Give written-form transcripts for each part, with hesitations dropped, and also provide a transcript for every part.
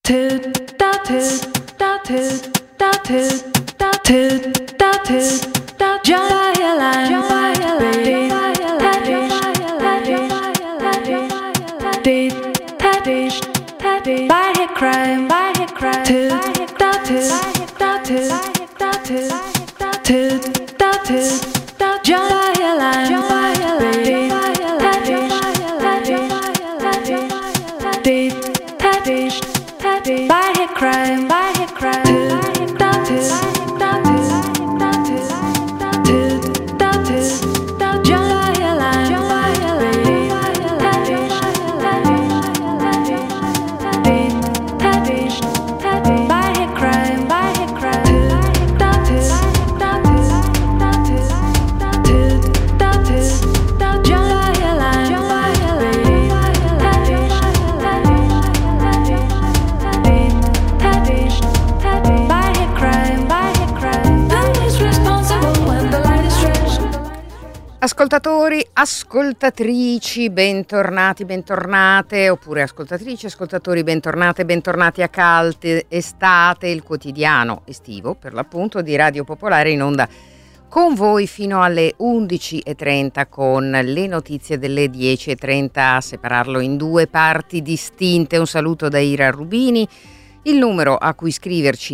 Ascoltatori, ascoltatrici, bentornati, bentornate, oppure ascoltatrici, ascoltatori, bentornate, bentornati a Cult Estate, il quotidiano estivo, per l'appunto, di Radio Popolare, in onda con voi fino alle 11.30 con le notizie delle 10.30, a separarlo in due parti distinte. Un saluto da Ira Rubini, il numero a cui scriverci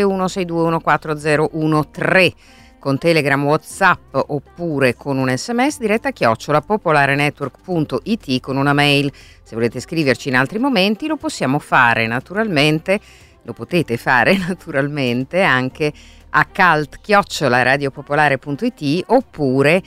331-621-4013. Con Telegram, WhatsApp oppure con un SMS, diretta @popolarenetwork.it, con una mail. Se volete scriverci in altri momenti lo possiamo fare naturalmente, lo potete fare naturalmente anche a cult@radiopopolare.it oppure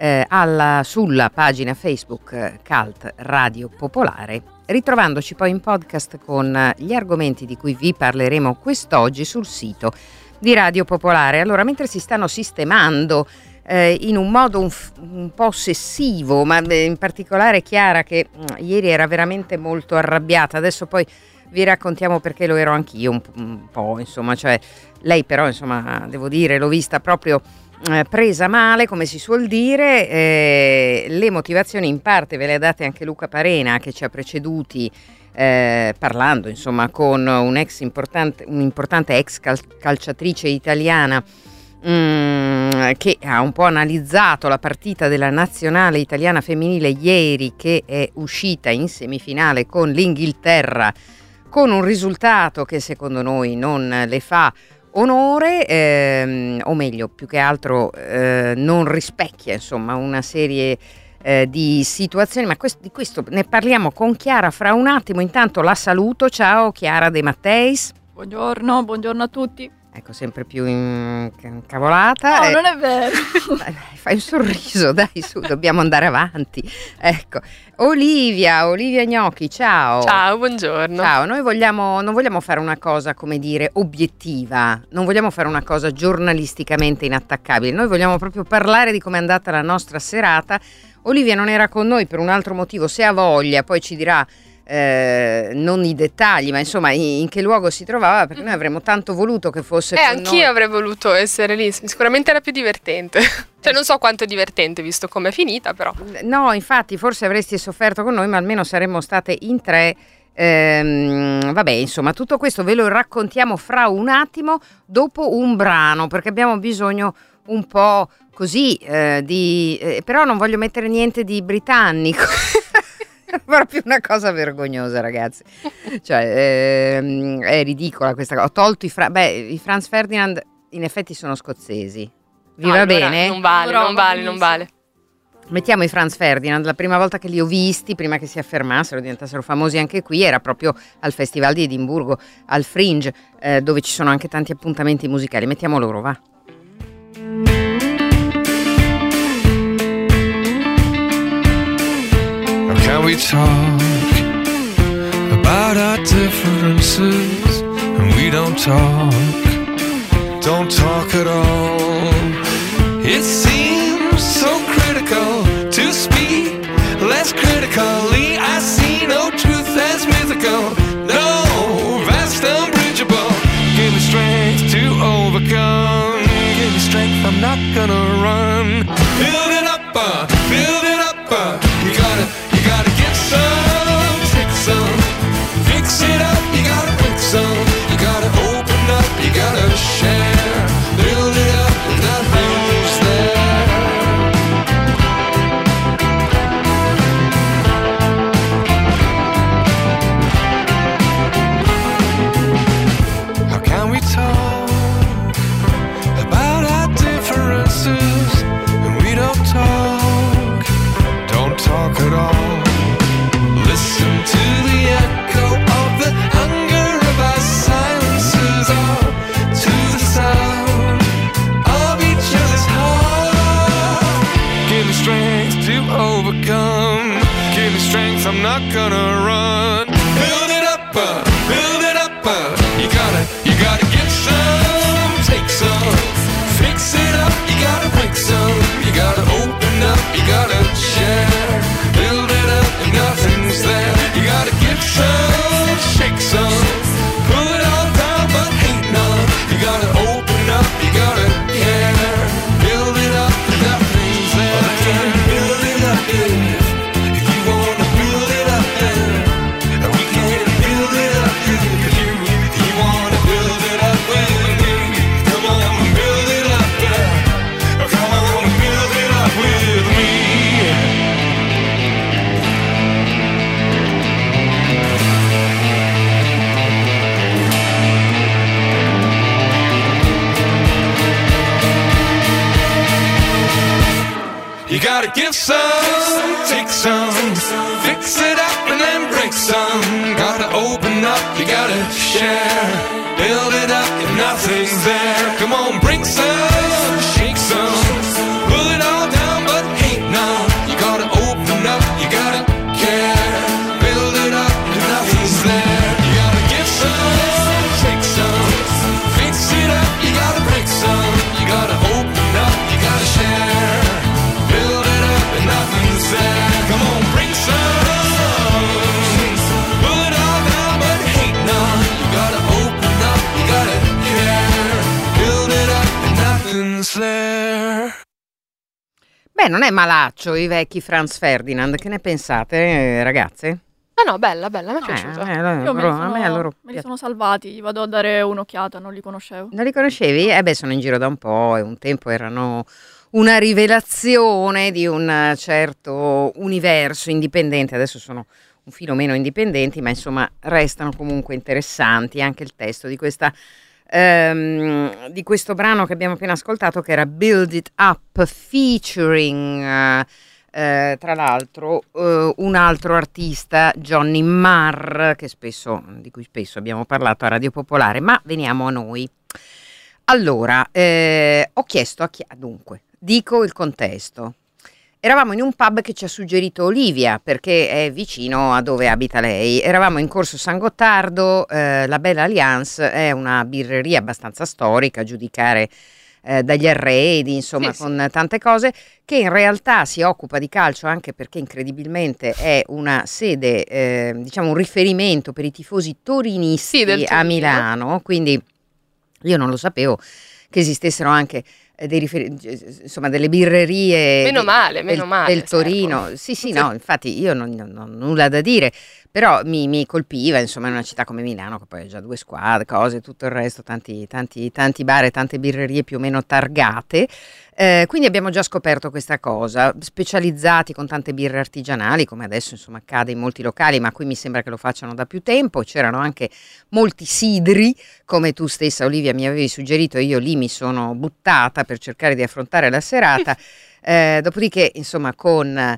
sulla pagina Facebook Cult Radio Popolare, ritrovandoci poi in podcast con gli argomenti di cui vi parleremo quest'oggi sul sito di Radio Popolare. Allora, mentre si stanno sistemando in un modo un po' ossessivo, ma in particolare Chiara, che ieri era veramente molto arrabbiata, adesso poi vi raccontiamo perché lo ero anch'io un po', insomma, cioè lei però, insomma, devo dire, l'ho vista proprio presa male, come si suol dire. Le motivazioni in parte ve le ha date anche Luca Parena, che ci ha preceduti parlando, insomma, con un'importante ex calciatrice italiana che ha un po' analizzato la partita della nazionale italiana femminile ieri, che è uscita in semifinale con l'Inghilterra con un risultato che secondo noi non le fa onore, o meglio, più che altro non rispecchia, insomma, una serie di situazioni, ma di questo ne parliamo con Chiara fra un attimo. Intanto la saluto. Ciao Chiara De Matteis. Buongiorno a tutti. Ecco, sempre più incavolata. No, non è vero. Fai un sorriso, dai, su, dobbiamo andare avanti. Ecco, Olivia Gnocchi, ciao. Ciao, buongiorno. Ciao, noi non vogliamo fare una cosa, come dire, obiettiva, non vogliamo fare una cosa giornalisticamente inattaccabile, noi vogliamo proprio parlare di come è andata la nostra serata. Olivia non era con noi per un altro motivo, se ha voglia poi ci dirà non i dettagli, ma insomma in che luogo si trovava, perché noi avremmo tanto voluto che fosse con anch'io noi. Avrei voluto essere lì, sicuramente era più divertente. Cioè non so quanto è divertente visto come è finita, però. No, infatti forse avresti sofferto con noi, ma almeno saremmo state in tre. Vabbè, insomma, tutto questo ve lo raccontiamo fra un attimo, dopo un brano, perché abbiamo bisogno un po' così però non voglio mettere niente di britannico. Proprio una cosa vergognosa, ragazzi, cioè è ridicola questa cosa. Ho tolto i Franz Ferdinand, in effetti sono scozzesi. Vi va bene? Non vale. Mettiamo i Franz Ferdinand. La prima volta che li ho visti, prima che si affermassero, diventassero famosi anche qui, era proprio al Festival di Edimburgo, al Fringe, dove ci sono anche tanti appuntamenti musicali. Mettiamo loro, va. Can we talk about our differences? And we don't talk at all. It seems so critical to speak less critically. I see no truth as mythical, no vast unbridgeable. Give me strength to overcome. Give me strength, I'm not gonna run. Build it up. You gotta get some, take some, fix it up. You gotta break some. gotta give some, take some, fix it up and then break some. Gotta open up, you gotta share, build it up if nothing's there. Come on, bring some, shake some, pull it all down but hate none. You gotta open up, you gotta care, build it up if nothing's there. You gotta give some, take some, fix it up, you gotta break some. You gotta open up, you gotta share, build it up and nothing's there. Come on, bring some, pull it all down but hate none. You gotta open up, you gotta care, build it up and nothing's there. Beh, non è malaccio i vecchi Franz Ferdinand, che ne pensate, ragazze? No, bella, mi è piaciuta. Io a me loro me li sono salvati, gli vado a dare un'occhiata, non li conoscevo. Non li conoscevi? Beh, sono in giro da un po' e un tempo erano una rivelazione di un certo universo indipendente, adesso sono un filo meno indipendenti, ma insomma restano comunque interessanti. Anche il testo di questo brano che abbiamo appena ascoltato, che era Build It Up, featuring tra l'altro un altro artista, Johnny Marr, di cui spesso abbiamo parlato a Radio Popolare. Ma veniamo a noi. Allora, ho chiesto dunque, dico il contesto. Eravamo in un pub che ci ha suggerito Olivia, perché è vicino a dove abita lei. Eravamo in Corso San Gottardo. La Belle Alliance è una birreria abbastanza storica, a giudicare dagli arredi, insomma, Sì. con tante cose, che in realtà si occupa di calcio anche perché incredibilmente è una sede, diciamo un riferimento per i tifosi torinisti Sì, del a Torino. Milano, quindi io non lo sapevo che esistessero anche insomma delle birrerie Meno male, del Torino. servono. Sì, no, infatti io non ho nulla da dire, però mi colpiva, insomma, in una città come Milano, che poi ha già 2 squadre, cose, tutto il resto, tanti bar e tante birrerie più o meno targate. Quindi abbiamo già scoperto questa cosa, specializzati con tante birre artigianali, come adesso insomma accade in molti locali, ma qui mi sembra che lo facciano da più tempo. C'erano anche molti sidri, come tu stessa Olivia mi avevi suggerito, e io lì mi sono buttata per cercare di affrontare la serata. Dopodiché insomma con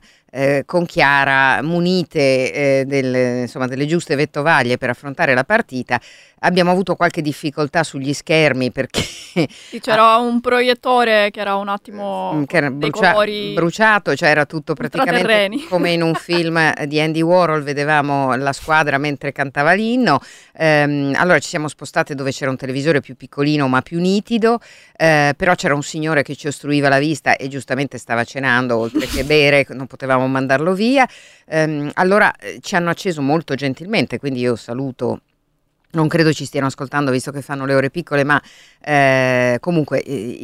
Chiara, munite delle giuste vettovaglie per affrontare la partita, abbiamo avuto qualche difficoltà sugli schermi perché Sì, c'era un proiettore che era un attimo che era con dei colori bruciato, cioè era tutto praticamente ultraterreni. come in un film di Andy Warhol, vedevamo la squadra mentre cantava l'inno. Allora ci siamo spostate dove c'era un televisore più piccolino ma più nitido, però c'era un signore che ci ostruiva la vista e giustamente stava cenando, oltre che bere, non potevamo mandarlo via. Allora ci hanno acceso molto gentilmente, quindi io saluto. Non credo ci stiano ascoltando visto che fanno le ore piccole, ma comunque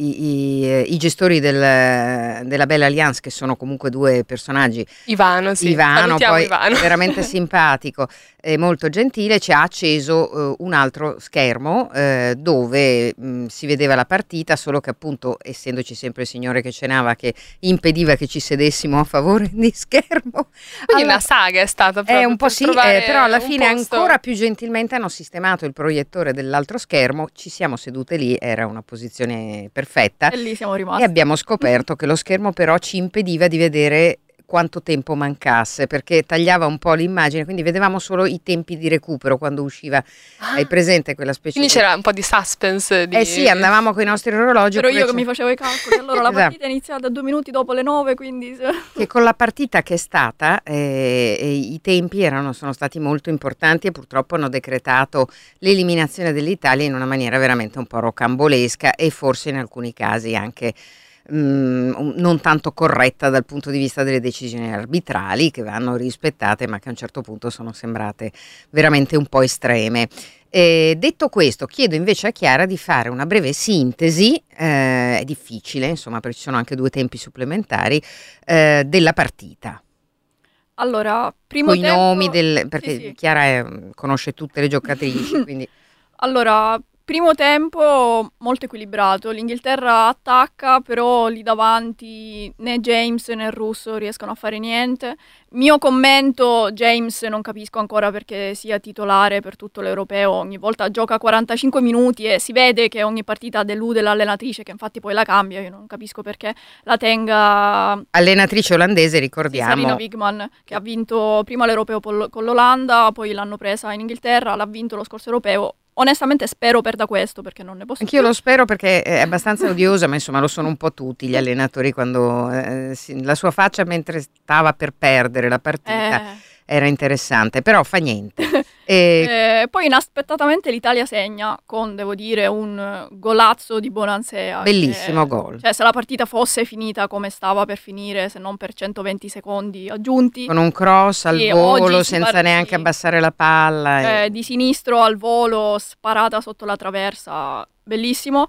i gestori della Belle Alliance, che sono comunque 2 personaggi. Ivano, sì. Ivano, Salutiamo poi Ivano. veramente simpatico e molto gentile, ci ha acceso un altro schermo dove si vedeva la partita, solo che appunto essendoci sempre il signore che cenava che impediva che ci sedessimo a favore di schermo. Quindi una saga è stata proprio Un po' per sì, trovare però alla un fine posto. ancora più gentilmente hanno sistemato il proiettore dell'altro schermo, ci siamo sedute lì, era una posizione perfetta E lì siamo e rimasti. abbiamo scoperto che lo schermo però ci impediva di vedere quanto tempo mancasse, perché tagliava un po' l'immagine, quindi vedevamo solo i tempi di recupero quando usciva. Hai presente quella specie Quindi c'era un po' di suspense. sì, andavamo con i nostri orologi. Ero io oppure che mi facevo i calcoli, allora la Esatto. partita è iniziata 2 minuti dopo le 9, quindi che con la partita che è stata i tempi sono stati molto importanti e purtroppo hanno decretato l'eliminazione dell'Italia in una maniera veramente un po' rocambolesca e forse in alcuni casi anche non tanto corretta dal punto di vista delle decisioni arbitrali, che vanno rispettate ma che a un certo punto sono sembrate veramente un po' estreme. Detto questo, chiedo invece a Chiara di fare una breve sintesi, è difficile insomma perché ci sono anche 2 tempi supplementari, della partita. allora, primo Con i tempo, nomi perché sì. Chiara conosce tutte le giocatrici, quindi Allora, primo tempo molto equilibrato, l'Inghilterra attacca, però lì davanti né James né il russo riescono a fare niente. Mio commento, James non capisco ancora perché sia titolare per tutto l'europeo, ogni volta gioca 45 minuti e si vede che ogni partita delude l'allenatrice, che infatti poi la cambia, io non capisco perché la tenga. Allenatrice olandese, ricordiamo. Sarina Wiegman, che ha vinto prima l'europeo con l'Olanda, poi l'hanno presa in Inghilterra, l'ha vinto lo scorso europeo. Onestamente spero perda questo, perché non ne posso Anch'io più. lo spero, perché è abbastanza odiosa, ma insomma lo sono un po' tutti gli allenatori quando la sua faccia mentre stava per perdere la partita era interessante, però fa niente. Poi inaspettatamente l'Italia segna con, devo dire, un golazzo di Bonansea. Bellissimo gol. Cioè, se la partita fosse finita come stava per finire, se non per 120 secondi aggiunti. Con un cross al Sì, volo, oggi si senza neanche abbassare la palla. Di sinistro al volo, sparata sotto la traversa, bellissimo.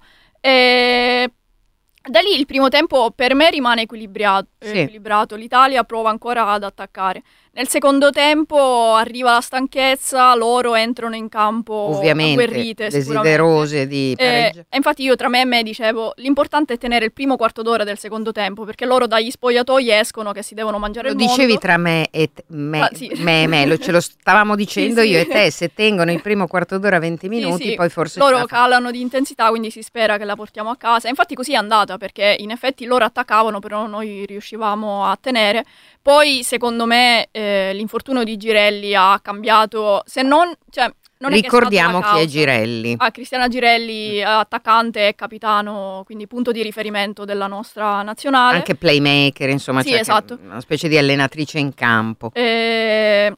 E da lì il primo tempo per me rimane equilibrato. L'Italia prova ancora ad attaccare. Nel secondo tempo arriva la stanchezza, loro entrano in campo Ovviamente agguerrite, desiderose di pareggio. E infatti io tra me e me dicevo, l'importante è tenere il primo quarto d'ora del secondo tempo, perché loro dagli spogliatoi escono che si devono mangiare Lo il mondo. dicevi tra me e me, Sì. ce lo stavamo dicendo Sì. io e te, se tengono il primo quarto d'ora 20 minuti, Sì. poi forse loro calano di intensità, quindi si spera che la portiamo a casa. Infatti così è andata, perché in effetti loro attaccavano, però noi riuscivamo a tenere. Poi secondo me l'infortunio di Girelli ha cambiato, se non, cioè, non ricordiamo è che è stata la chi è causa. Girelli. Cristiana Girelli, attaccante e capitano, quindi punto di riferimento della nostra nazionale. Anche playmaker, insomma, Sì, cioè esatto. una specie di allenatrice in campo. Se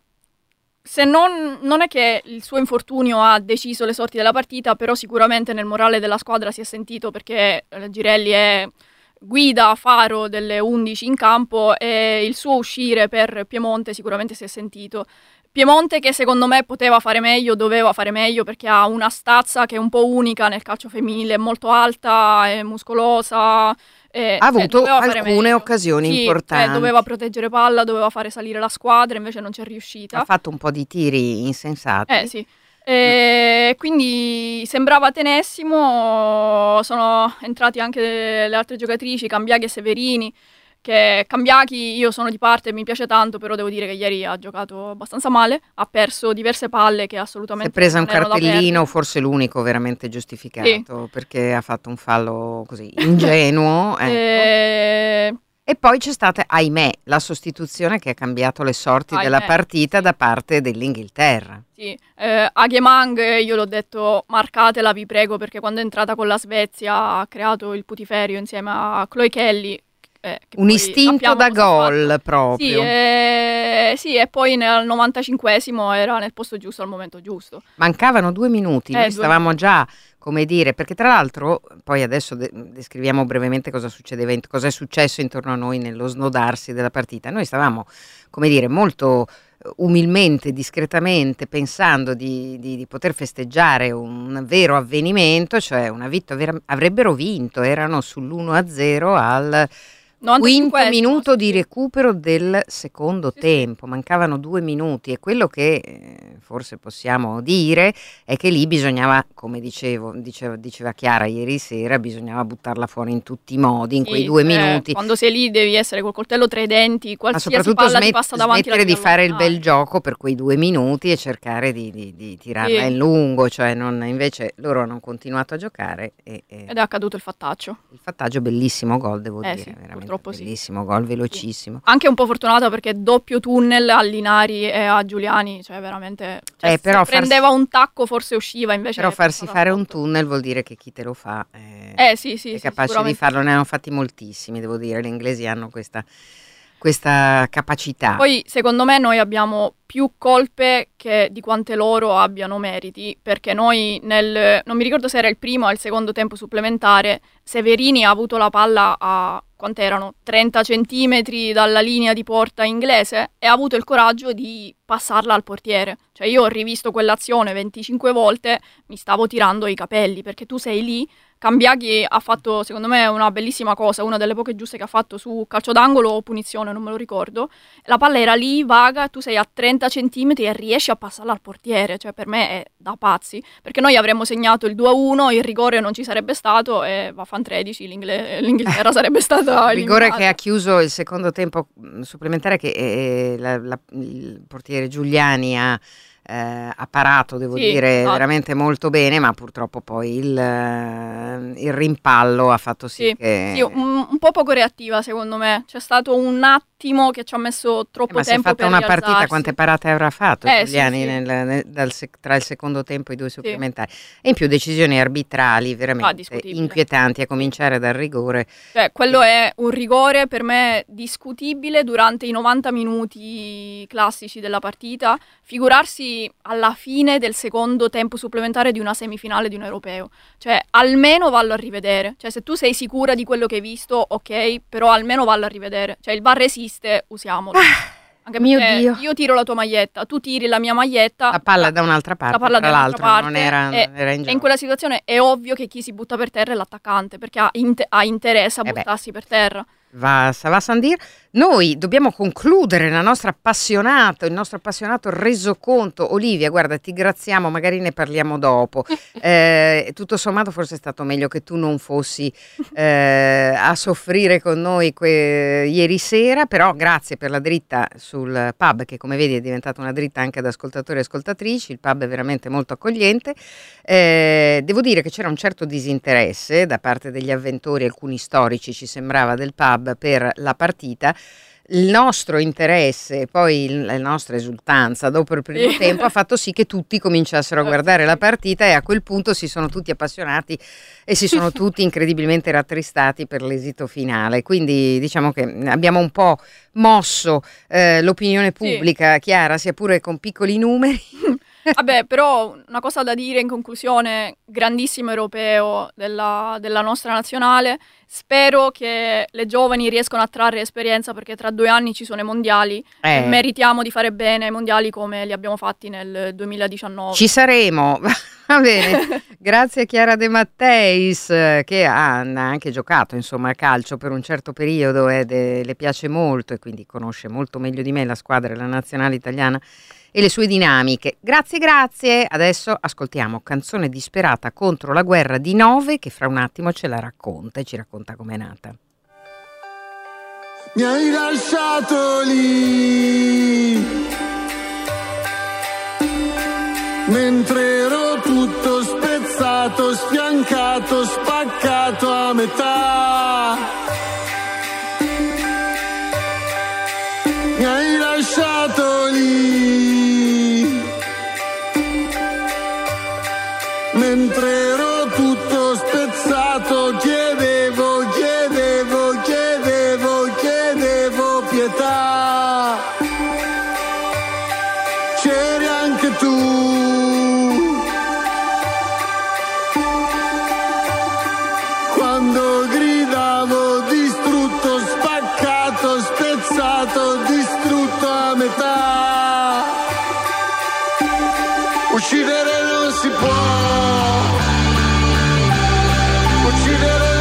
non è che il suo infortunio ha deciso le sorti della partita, però sicuramente nel morale della squadra si è sentito, perché Girelli è guida, faro delle 11 in campo, e il suo uscire per Piemonte sicuramente si è sentito. Piemonte che secondo me poteva fare meglio, doveva fare meglio, perché ha una stazza che è un po' unica nel calcio femminile, è molto alta, è muscolosa. Ha avuto alcune occasioni sì, importanti. Doveva proteggere palla, doveva fare salire la squadra, invece non c'è riuscita. Ha fatto un po' di tiri insensati. Sì. Quindi sembrava tenessimo, sono entrati anche le altre giocatrici, Cambiaghi e Severini, che Cambiaghi io sono di parte, mi piace tanto, però devo dire che ieri ha giocato abbastanza male, ha perso diverse palle che assolutamente si è presa un non erano da cartellino, perdere. forse l'unico veramente giustificato, perché ha fatto un fallo così ingenuo. Ecco. E poi c'è stata, ahimè, la sostituzione che ha cambiato le sorti della partita da parte dell'Inghilterra. Sì, Aghemang, io l'ho detto, marcatela vi prego, perché quando è entrata con la Svezia ha creato il putiferio insieme a Chloe Kelly. Un istinto da gol proprio. Sì, e poi nel 95esimo era nel posto giusto al momento giusto. Mancavano 2 minuti, noi stavamo già, come dire, perché tra l'altro, poi adesso descriviamo brevemente cosa succedeva, cosa è successo intorno a noi nello snodarsi della partita. Noi stavamo, come dire, molto umilmente, discretamente, pensando di poter festeggiare un vero avvenimento, cioè una vittoria, avrebbero vinto, erano sull'1-0 al 5 minuto di recupero del secondo tempo, mancavano 2 minuti, e quello che forse possiamo dire è che lì bisognava, come diceva Chiara ieri sera, bisognava buttarla fuori in tutti i modi in quei 2 minuti. Quando sei lì devi essere col coltello tra i denti, qualsiasi palla ti passa davanti. Smettere di fare il bel gioco per quei 2 minuti e cercare di tirarla in lungo, cioè invece loro hanno continuato a giocare ed è accaduto il fattaccio. Il fattaggio, bellissimo gol, devo dire, veramente. Bellissimo gol, velocissimo. Sì. Anche un po' fortunata, perché doppio tunnel a Linari e a Giuliani, cioè veramente, però se prendeva un tacco forse usciva, invece. Però farsi fare un tunnel vuol dire che chi te lo fa sì, è capace di farlo, ne hanno fatti moltissimi, devo dire, gli inglesi hanno questa capacità. Poi secondo me noi abbiamo più colpe che di quante loro abbiano meriti, perché noi non mi ricordo se era il primo o il secondo tempo supplementare, Severini ha avuto la palla a quant'erano 30 centimetri dalla linea di porta inglese e ha avuto il coraggio di passarla al portiere. Cioè io ho rivisto quell'azione 25 volte, mi stavo tirando i capelli, perché tu sei lì. Cambiaghi ha fatto, secondo me, una bellissima cosa, una delle poche giuste che ha fatto su calcio d'angolo o punizione, non me lo ricordo. La palla era lì, vaga, tu sei a 30 30 centimetri e riesci a passarla al portiere, cioè per me è da pazzi, perché noi avremmo segnato il 2-1, il rigore non ci sarebbe stato e Fan 13, l'Inghilterra sarebbe stata il rigore eliminata. che ha chiuso il secondo tempo supplementare, che il portiere Giuliani ha parato, devo dire, esatto. veramente molto bene, ma purtroppo poi il rimpallo ha fatto sì che... Sì, un po' poco reattiva secondo me, c'è stato un attimo che ci ha messo troppo ma tempo per una rialzarsi. partita, quante parate avrà fatto Giuliani sì. tra il secondo tempo e i due supplementari, e in più decisioni arbitrali veramente inquietanti, a cominciare dal rigore. Cioè, quello è un rigore per me discutibile durante i 90 minuti classici della partita, figurarsi alla fine del secondo tempo supplementare di una semifinale di un europeo. Cioè, almeno vallo a rivedere. Cioè, se tu sei sicura di quello che hai visto, ok, però almeno vallo a rivedere. Cioè, il VAR esiste, usiamolo. Anche mio perché Dio. io tiro la tua maglietta, tu tiri la mia maglietta. La palla da un'altra parte, tra l'altro parte, non era in e gioco. in quella situazione è ovvio che chi si butta per terra è l'attaccante, perché ha interesse a buttarsi per terra. Va Sandir. Noi dobbiamo concludere il nostro appassionato resoconto. Olivia, guarda, ti graziamo, magari ne parliamo dopo. Tutto sommato forse è stato meglio che tu non fossi a soffrire con noi ieri sera, però grazie per la dritta sul pub, che come vedi è diventata una dritta anche ad ascoltatori e ascoltatrici. Il pub è veramente molto accogliente. Devo dire che c'era un certo disinteresse da parte degli avventori, alcuni storici ci sembrava, del pub per la partita. Il nostro interesse, poi la nostra esultanza dopo il primo tempo ha fatto sì che tutti cominciassero a guardare la partita, e a quel punto si sono tutti appassionati e si sono tutti incredibilmente rattristati per l'esito finale. Quindi diciamo che abbiamo un po' mosso l'opinione pubblica, Chiara, sia pure con piccoli numeri. Vabbè, però una cosa da dire in conclusione: grandissimo europeo della nostra nazionale. Spero che le giovani riescano a trarre esperienza, perché tra 2 anni ci sono i mondiali e meritiamo di fare bene ai mondiali come li abbiamo fatti nel 2019. Ci saremo, va bene. Grazie a Chiara De Matteis, che ha anche giocato insomma a calcio per un certo periodo e le piace molto, e quindi conosce molto meglio di me la squadra e la nazionale italiana e le sue dinamiche. Grazie. Adesso ascoltiamo Canzone disperata contro la guerra di Nove, che fra un attimo ce la racconta e ci racconta com'è nata. Mi hai lasciato lì mentre ero tutto spezzato, sfiancato, spaccato a metà. Mi hai lasciato lì mentre ero tutto spezzato, chiedevo pietà. C'eri anche tu, quando gridavo distrutto, spaccato, spezzato, distrutto a metà. Uccidere non si può, uccidere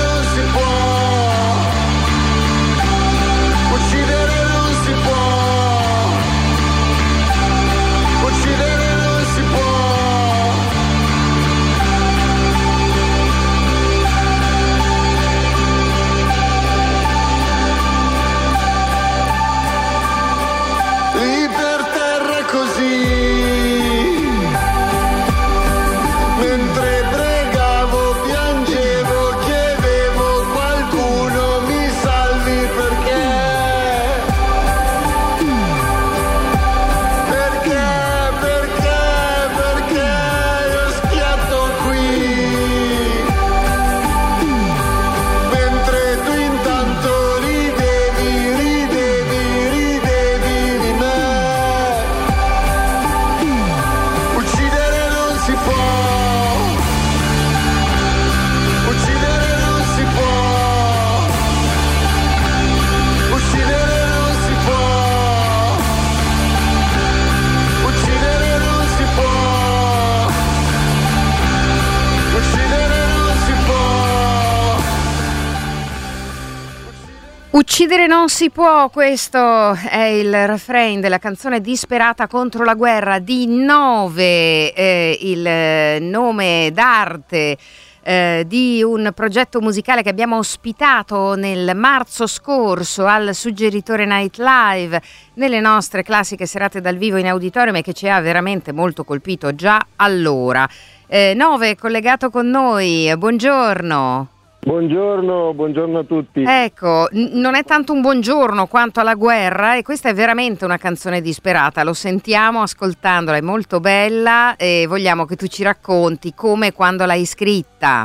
Uccidere non si può, questo è il refrain della canzone Disperata contro la guerra di Nove, il nome d'arte di un progetto musicale che abbiamo ospitato nel marzo scorso al Suggeritore Night Live, nelle nostre classiche serate dal vivo in auditorium, e che ci ha veramente molto colpito già allora. Nove è collegato con noi, buongiorno. Buongiorno a tutti. Ecco, non è tanto un buongiorno quanto alla guerra, e questa è veramente una canzone disperata, lo sentiamo ascoltandola, è molto bella e vogliamo che tu ci racconti come e quando l'hai scritta.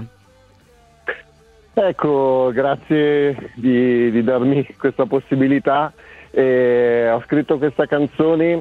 Ecco, grazie di darmi questa possibilità. Ho scritto questa canzone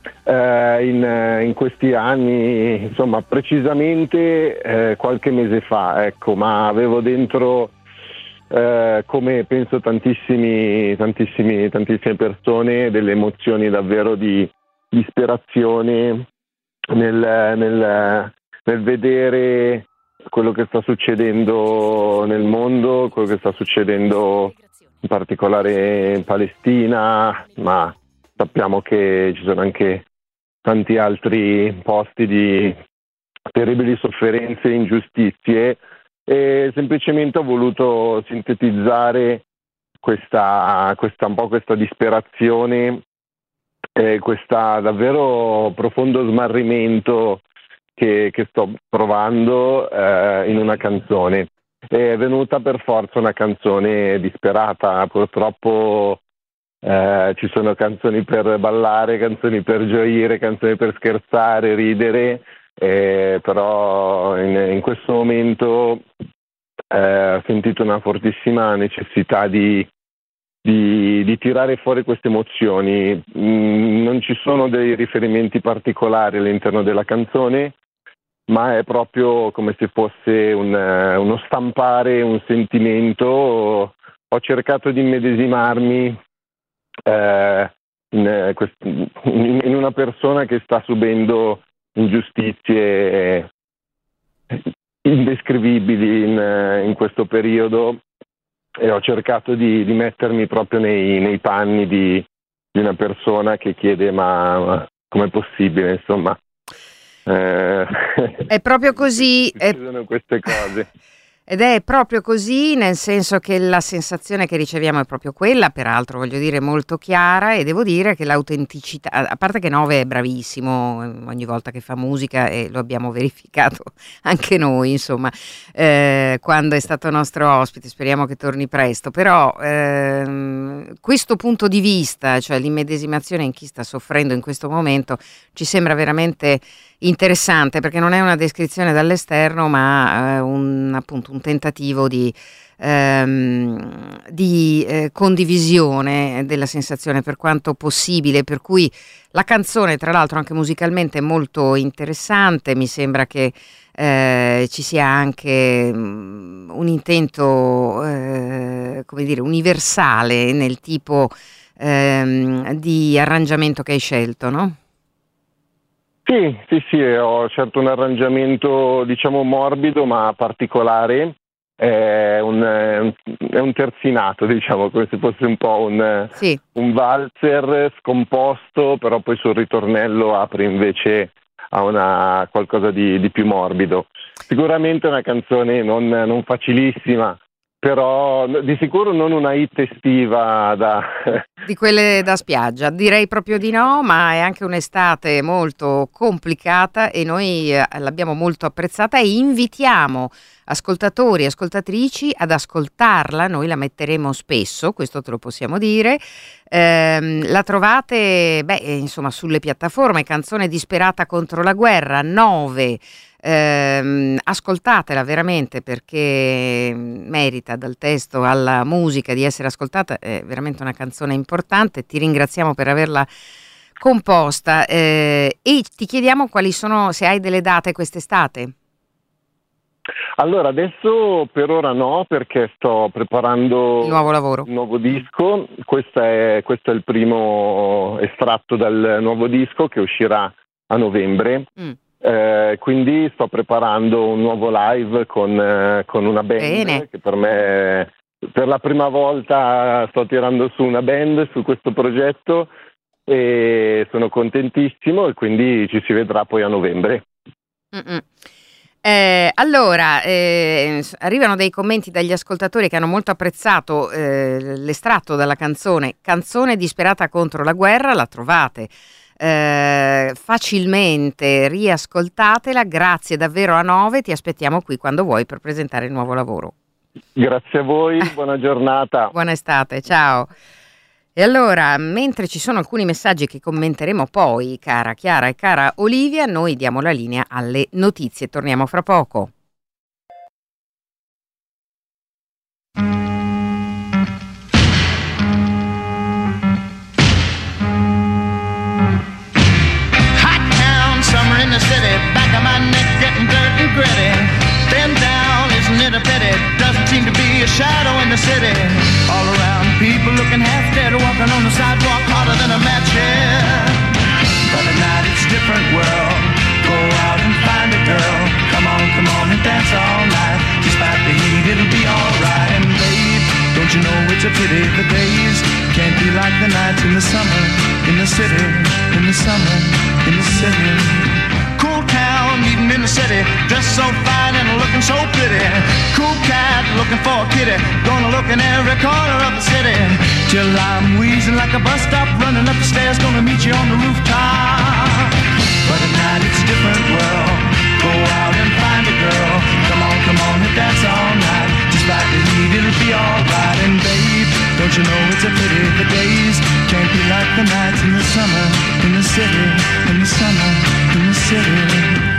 in questi anni, insomma precisamente qualche mese fa, ecco, ma avevo dentro come penso tantissime persone, delle emozioni davvero di disperazione nel vedere quello che sta succedendo nel mondo, quello che sta succedendo in particolare in Palestina, ma sappiamo che ci sono anche tanti altri posti di terribili sofferenze e ingiustizie, e semplicemente ho voluto sintetizzare questa un po' questa disperazione e questo davvero profondo smarrimento che sto provando in una canzone. È venuta per forza una canzone disperata, purtroppo. Ci sono canzoni per ballare, canzoni per gioire, canzoni per scherzare, ridere, però in questo momento ho sentito una fortissima necessità di tirare fuori queste emozioni. Non ci sono dei riferimenti particolari all'interno della canzone, ma è proprio come se fosse uno stampare un sentimento. Ho cercato di immedesimarmi in una persona che sta subendo ingiustizie indescrivibili in questo periodo, e ho cercato di mettermi proprio nei panni di una persona che chiede ma com'è possibile, insomma. È proprio così. Succedono queste cose. Ed è proprio così, nel senso che la sensazione che riceviamo è proprio quella, peraltro voglio dire molto chiara, e devo dire che l'autenticità, a parte che Nove è bravissimo ogni volta che fa musica, e lo abbiamo verificato anche noi, insomma, quando è stato nostro ospite, speriamo che torni presto, però questo punto di vista, cioè l'immedesimazione in chi sta soffrendo in questo momento, ci sembra veramente interessante, perché non è una descrizione dall'esterno, ma appunto un tentativo di condivisione della sensazione per quanto possibile, per cui la canzone tra l'altro anche musicalmente è molto interessante. Mi sembra che ci sia anche un intento come dire universale nel tipo di arrangiamento che hai scelto, no? Sì, ho scelto un arrangiamento diciamo morbido ma particolare, è un terzinato, diciamo, come se fosse un po' un valzer scomposto, però poi sul ritornello apre invece a qualcosa di più morbido. Sicuramente è una canzone non facilissima, però di sicuro non una hit estiva di quelle da spiaggia, direi proprio di no, ma è anche un'estate molto complicata e noi l'abbiamo molto apprezzata, e invitiamo ascoltatori e ascoltatrici ad ascoltarla. Noi la metteremo spesso, questo te lo possiamo dire. La trovate insomma sulle piattaforme, Canzone disperata contro la guerra, 9. Ascoltatela veramente, perché merita, dal testo alla musica, di essere ascoltata. È veramente una canzone importante. Ti ringraziamo per averla composta, e ti chiediamo quali sono, se hai delle date quest'estate. Allora, adesso per ora no, perché sto preparando il nuovo lavoro, un nuovo disco. Questo è il primo estratto dal nuovo disco che uscirà a novembre. Quindi sto preparando un nuovo live con una band. Bene. Che per me per la prima volta sto tirando su una band su questo progetto e sono contentissimo, e quindi ci si vedrà poi a novembre. Allora, arrivano dei commenti dagli ascoltatori che hanno molto apprezzato l'estratto dalla Canzone disperata contro la guerra. La trovate facilmente, riascoltatela. Grazie davvero a 9, ti aspettiamo qui quando vuoi per presentare il nuovo lavoro. Grazie a voi, buona giornata. Buona estate, ciao. E allora, mentre ci sono alcuni messaggi che commenteremo poi, cara Chiara e cara Olivia, noi diamo la linea alle notizie. Torniamo fra poco. Hot town, summer in the city, back of my neck getting dirt and gritty. Been down, isn't it a pity? Doesn't seem to be a shadow in the city. All around, people looking half dead, walking on the sidewalk harder than a match head. But at night it's a different world. Go out and find a girl. Come on and dance all night. Despite the heat, it'll be alright. And babe, don't you know it's a pity the days can't be like the nights in the summer, in the city, in the summer, in the city. Cool town, meeting in the city, dressed so fine and looking so pretty. Cool cat, looking for a kitty, gonna look in every corner of the city. Till I'm wheezing like a bus stop, running up the stairs, gonna meet you on the rooftop. But at night it's a different world. Go out and find a girl. Come on and dance all night. Despite the heat, it'll be alright. And babe, don't you know it's a pity the days can't be like the nights in the summer, in the city, in the summer, in the city.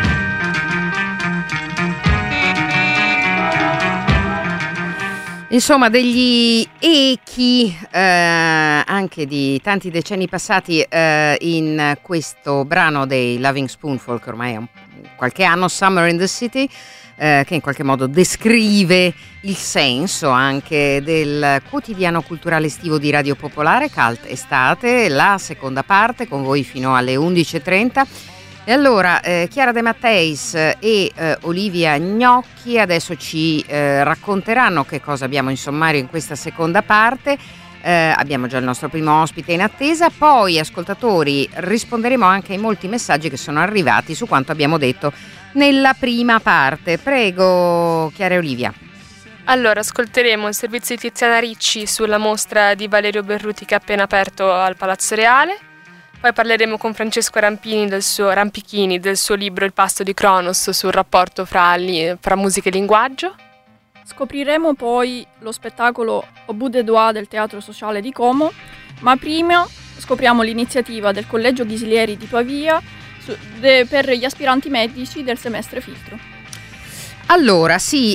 Insomma, degli echi anche di tanti decenni passati in questo brano dei Loving Spoonful, che ormai ha qualche anno, Summer in the City, che in qualche modo descrive il senso anche del quotidiano culturale estivo di Radio Popolare, Cult Estate, la seconda parte, con voi fino alle 11.30. E allora Chiara De Matteis e Olivia Gnocchi adesso ci racconteranno che cosa abbiamo in sommario in questa seconda parte. Abbiamo già il nostro primo ospite in attesa, poi ascoltatori risponderemo anche ai molti messaggi che sono arrivati su quanto abbiamo detto nella prima parte. Prego Chiara e Olivia. Allora, ascolteremo il servizio di Tiziana Ricci sulla mostra di Valerio Berruti che è appena aperto al Palazzo Reale. Poi parleremo con Francesco Rampichini del suo libro Il pasto di Cronos sul rapporto fra musica e linguaggio. Scopriremo poi lo spettacolo Au bout des doigts del Teatro Sociale di Como, ma prima scopriamo l'iniziativa del Collegio Ghislieri di Pavia per gli aspiranti medici del semestre filtro. Allora, sì,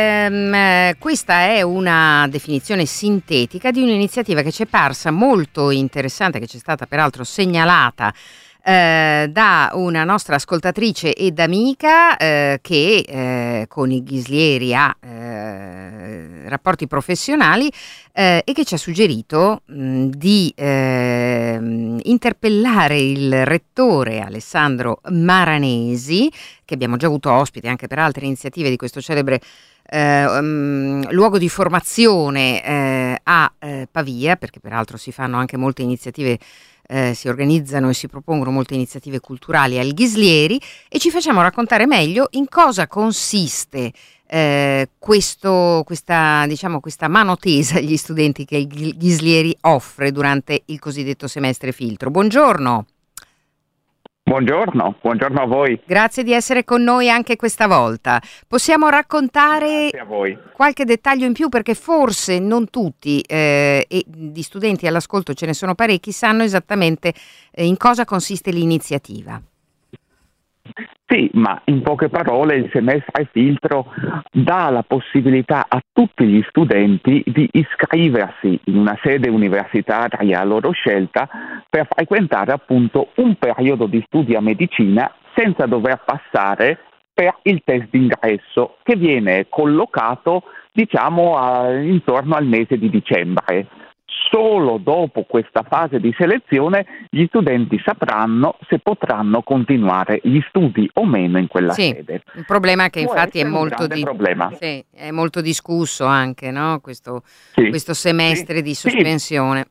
questa è una definizione sintetica di un'iniziativa che ci è parsa molto interessante, che ci è stata peraltro segnalata da una nostra ascoltatrice ed amica che con i Ghislieri ha rapporti professionali e che ci ha suggerito di interpellare il rettore Alessandro Maranesi, che abbiamo già avuto ospite anche per altre iniziative di questo celebre luogo di formazione a Pavia, perché peraltro si fanno anche molte iniziative, si organizzano e si propongono molte iniziative culturali al Ghislieri, e ci facciamo raccontare meglio in cosa consiste questa mano tesa agli studenti che il Ghislieri offre durante il cosiddetto semestre filtro. Buongiorno. Buongiorno a voi. Grazie di essere con noi anche questa volta. Possiamo raccontare qualche dettaglio in più, perché forse non tutti e di studenti all'ascolto ce ne sono parecchi, sanno esattamente in cosa consiste l'iniziativa. Sì, ma in poche parole il semestre filtro dà la possibilità a tutti gli studenti di iscriversi in una sede universitaria a loro scelta per frequentare appunto un periodo di studio a medicina senza dover passare per il test d'ingresso, che viene collocato intorno al mese di dicembre. solo dopo questa fase di selezione gli studenti sapranno se potranno continuare gli studi o meno in quella sede. Un problema che infatti è molto, è molto discusso anche, no? Questo semestre di sospensione.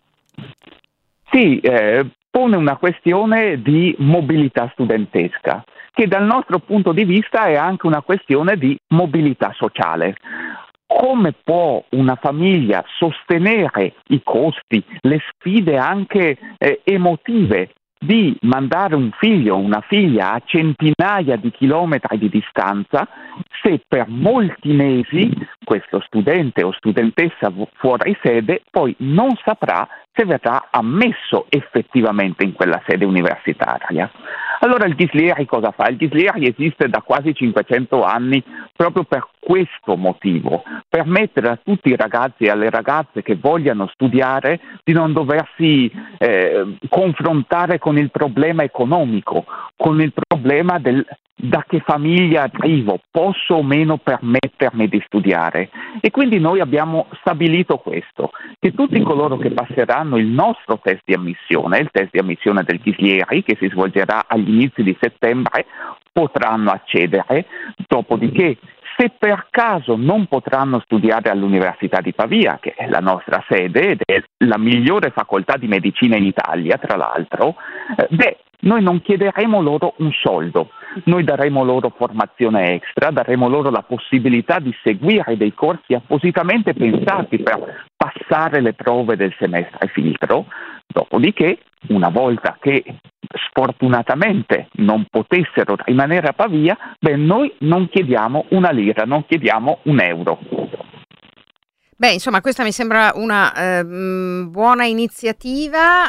Pone una questione di mobilità studentesca, che dal nostro punto di vista è anche una questione di mobilità sociale. Come può una famiglia sostenere i costi, le sfide anche emotive di mandare un figlio o una figlia a centinaia di chilometri di distanza se per molti mesi questo studente o studentessa fuori sede poi non saprà se verrà ammesso effettivamente in quella sede universitaria? Allora il Ghislieri cosa fa? Il Ghislieri esiste da quasi 500 anni proprio per questo motivo, permettere a tutti i ragazzi e alle ragazze che vogliano studiare di non doversi confrontare con il problema economico, con il problema da che famiglia arrivo, posso o meno permettermi di studiare. E quindi noi abbiamo stabilito questo, che tutti coloro che passeranno il nostro test di ammissione, il test di ammissione del Ghislieri, che si svolgerà agli inizi di settembre, potranno accedere, dopodiché se per caso non potranno studiare all'Università di Pavia, che è la nostra sede ed è la migliore facoltà di medicina in Italia, tra l'altro, noi non chiederemo loro un soldo, noi daremo loro formazione extra, daremo loro la possibilità di seguire dei corsi appositamente pensati per passare le prove del semestre filtro, dopodiché, una volta che sfortunatamente non potessero rimanere a Pavia, noi non chiediamo una lira, non chiediamo un euro. Insomma, questa mi sembra una buona iniziativa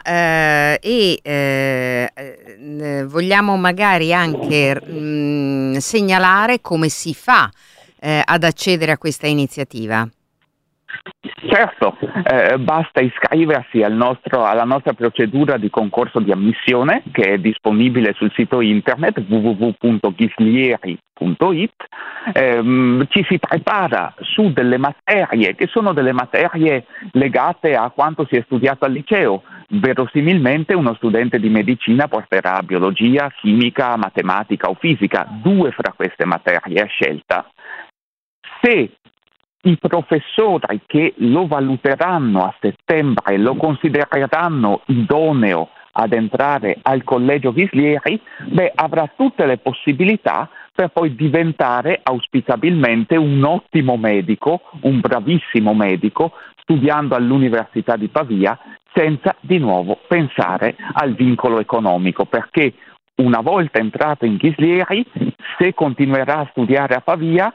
e vogliamo magari anche segnalare come si fa ad accedere a questa iniziativa. Certo, basta iscriversi alla nostra procedura di concorso di ammissione, che è disponibile sul sito internet www.ghislieri.it. Ci si prepara su delle materie che sono delle materie legate a quanto si è studiato al liceo. Verosimilmente uno studente di medicina porterà biologia, chimica, matematica o fisica, 2 fra queste materie a scelta. Se i professori che lo valuteranno a settembre lo considereranno idoneo ad entrare al collegio Ghislieri, avrà tutte le possibilità per poi diventare auspicabilmente un ottimo medico, un bravissimo medico, studiando all'Università di Pavia senza di nuovo pensare al vincolo economico, perché una volta entrato in Ghislieri, se continuerà a studiare a Pavia,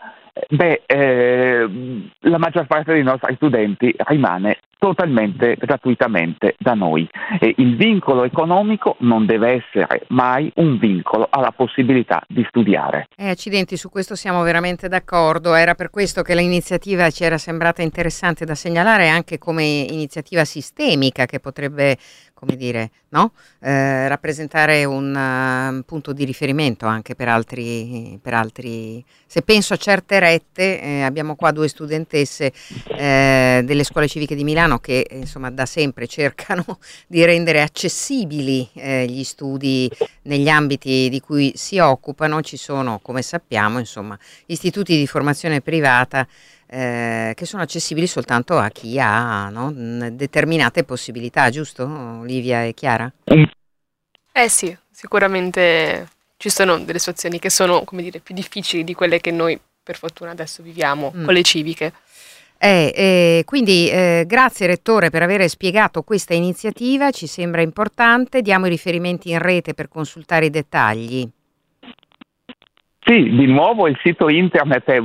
la maggior parte dei nostri studenti rimane totalmente gratuitamente da noi e il vincolo economico non deve essere mai un vincolo alla possibilità di studiare. Accidenti, su questo siamo veramente d'accordo. Era per questo che l'iniziativa ci era sembrata interessante da segnalare anche come iniziativa sistemica che potrebbe, come dire, no? Rappresentare un punto di riferimento anche per altri. Se penso a certe rette, abbiamo qua 2 studentesse delle scuole civiche di Milano che insomma da sempre cercano di rendere accessibili gli studi negli ambiti di cui si occupano. Ci sono, come sappiamo, insomma, istituti di formazione privata che sono accessibili soltanto a chi ha determinate possibilità, giusto Olivia e Chiara? Sì, sicuramente ci sono delle situazioni che sono, come dire, più difficili di quelle che noi per fortuna adesso viviamo con le civiche. Quindi grazie Rettore per aver spiegato questa iniziativa, ci sembra importante. Diamo i riferimenti in rete per consultare i dettagli. Sì, di nuovo il sito internet è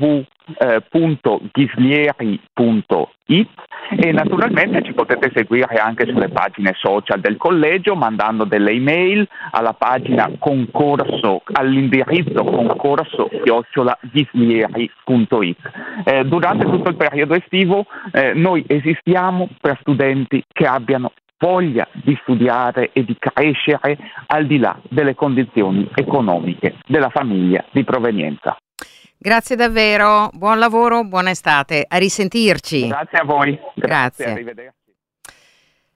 www.ghislieri.it e naturalmente ci potete seguire anche sulle pagine social del collegio mandando delle email alla pagina concorso, all'indirizzo concorso@ghislieri.it. Durante tutto il periodo estivo noi esistiamo per studenti che abbiano voglia di studiare e di crescere al di là delle condizioni economiche della famiglia di provenienza. Grazie davvero, buon lavoro, buona estate, a risentirci. Grazie a voi. Grazie. Arrivederci.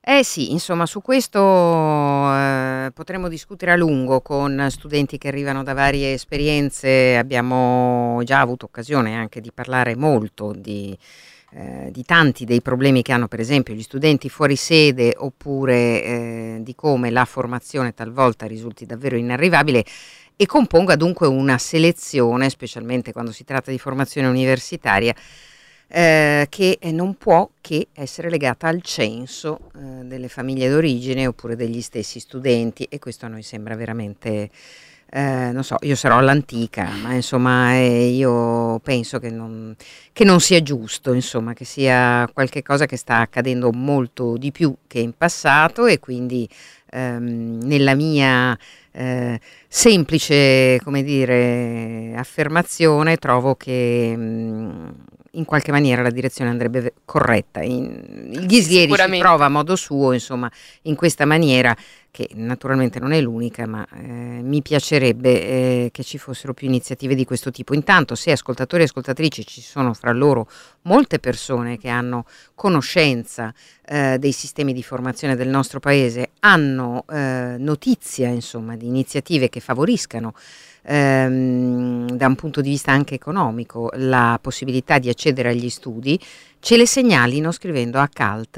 Sì, insomma, su questo potremo discutere a lungo con studenti che arrivano da varie esperienze. Abbiamo già avuto occasione anche di parlare molto di tanti dei problemi che hanno per esempio gli studenti fuori sede, oppure di come la formazione talvolta risulti davvero inarrivabile e componga dunque una selezione, specialmente quando si tratta di formazione universitaria, che non può che essere legata al censo delle famiglie d'origine oppure degli stessi studenti, e questo a noi sembra veramente, non so, io sarò all'antica, ma insomma io penso che non sia giusto, insomma, che sia qualche cosa che sta accadendo molto di più che in passato, e quindi nella mia semplice, come dire, affermazione trovo che in qualche maniera la direzione andrebbe corretta. Il Ghislieri si trova a modo suo, insomma, in questa maniera, che naturalmente non è l'unica, ma mi piacerebbe che ci fossero più iniziative di questo tipo. Intanto, se ascoltatori e ascoltatrici ci sono fra loro molte persone che hanno conoscenza dei sistemi di formazione del nostro paese, hanno notizia, insomma, di iniziative che favoriscano da un punto di vista anche economico la possibilità di accedere agli studi, ce le segnalino scrivendo a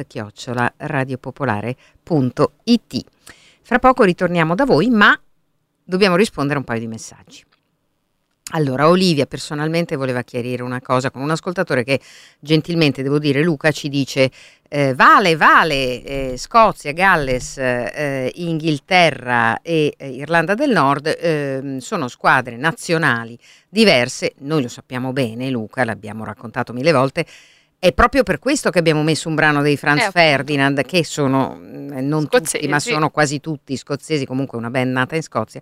calt@radiopopolare.it. Fra poco ritorniamo da voi, ma dobbiamo rispondere a un paio di messaggi. Allora, Olivia personalmente voleva chiarire una cosa con un ascoltatore che gentilmente, devo dire, Luca, ci dice Vale, Scozia, Galles, Inghilterra e Irlanda del Nord sono squadre nazionali diverse. Noi lo sappiamo bene, Luca, l'abbiamo raccontato 1000 volte. È proprio per questo che abbiamo messo un brano dei Franz Ferdinand, che sono non scozzesi, tutti, ma sono quasi tutti scozzesi, comunque una band nata in Scozia.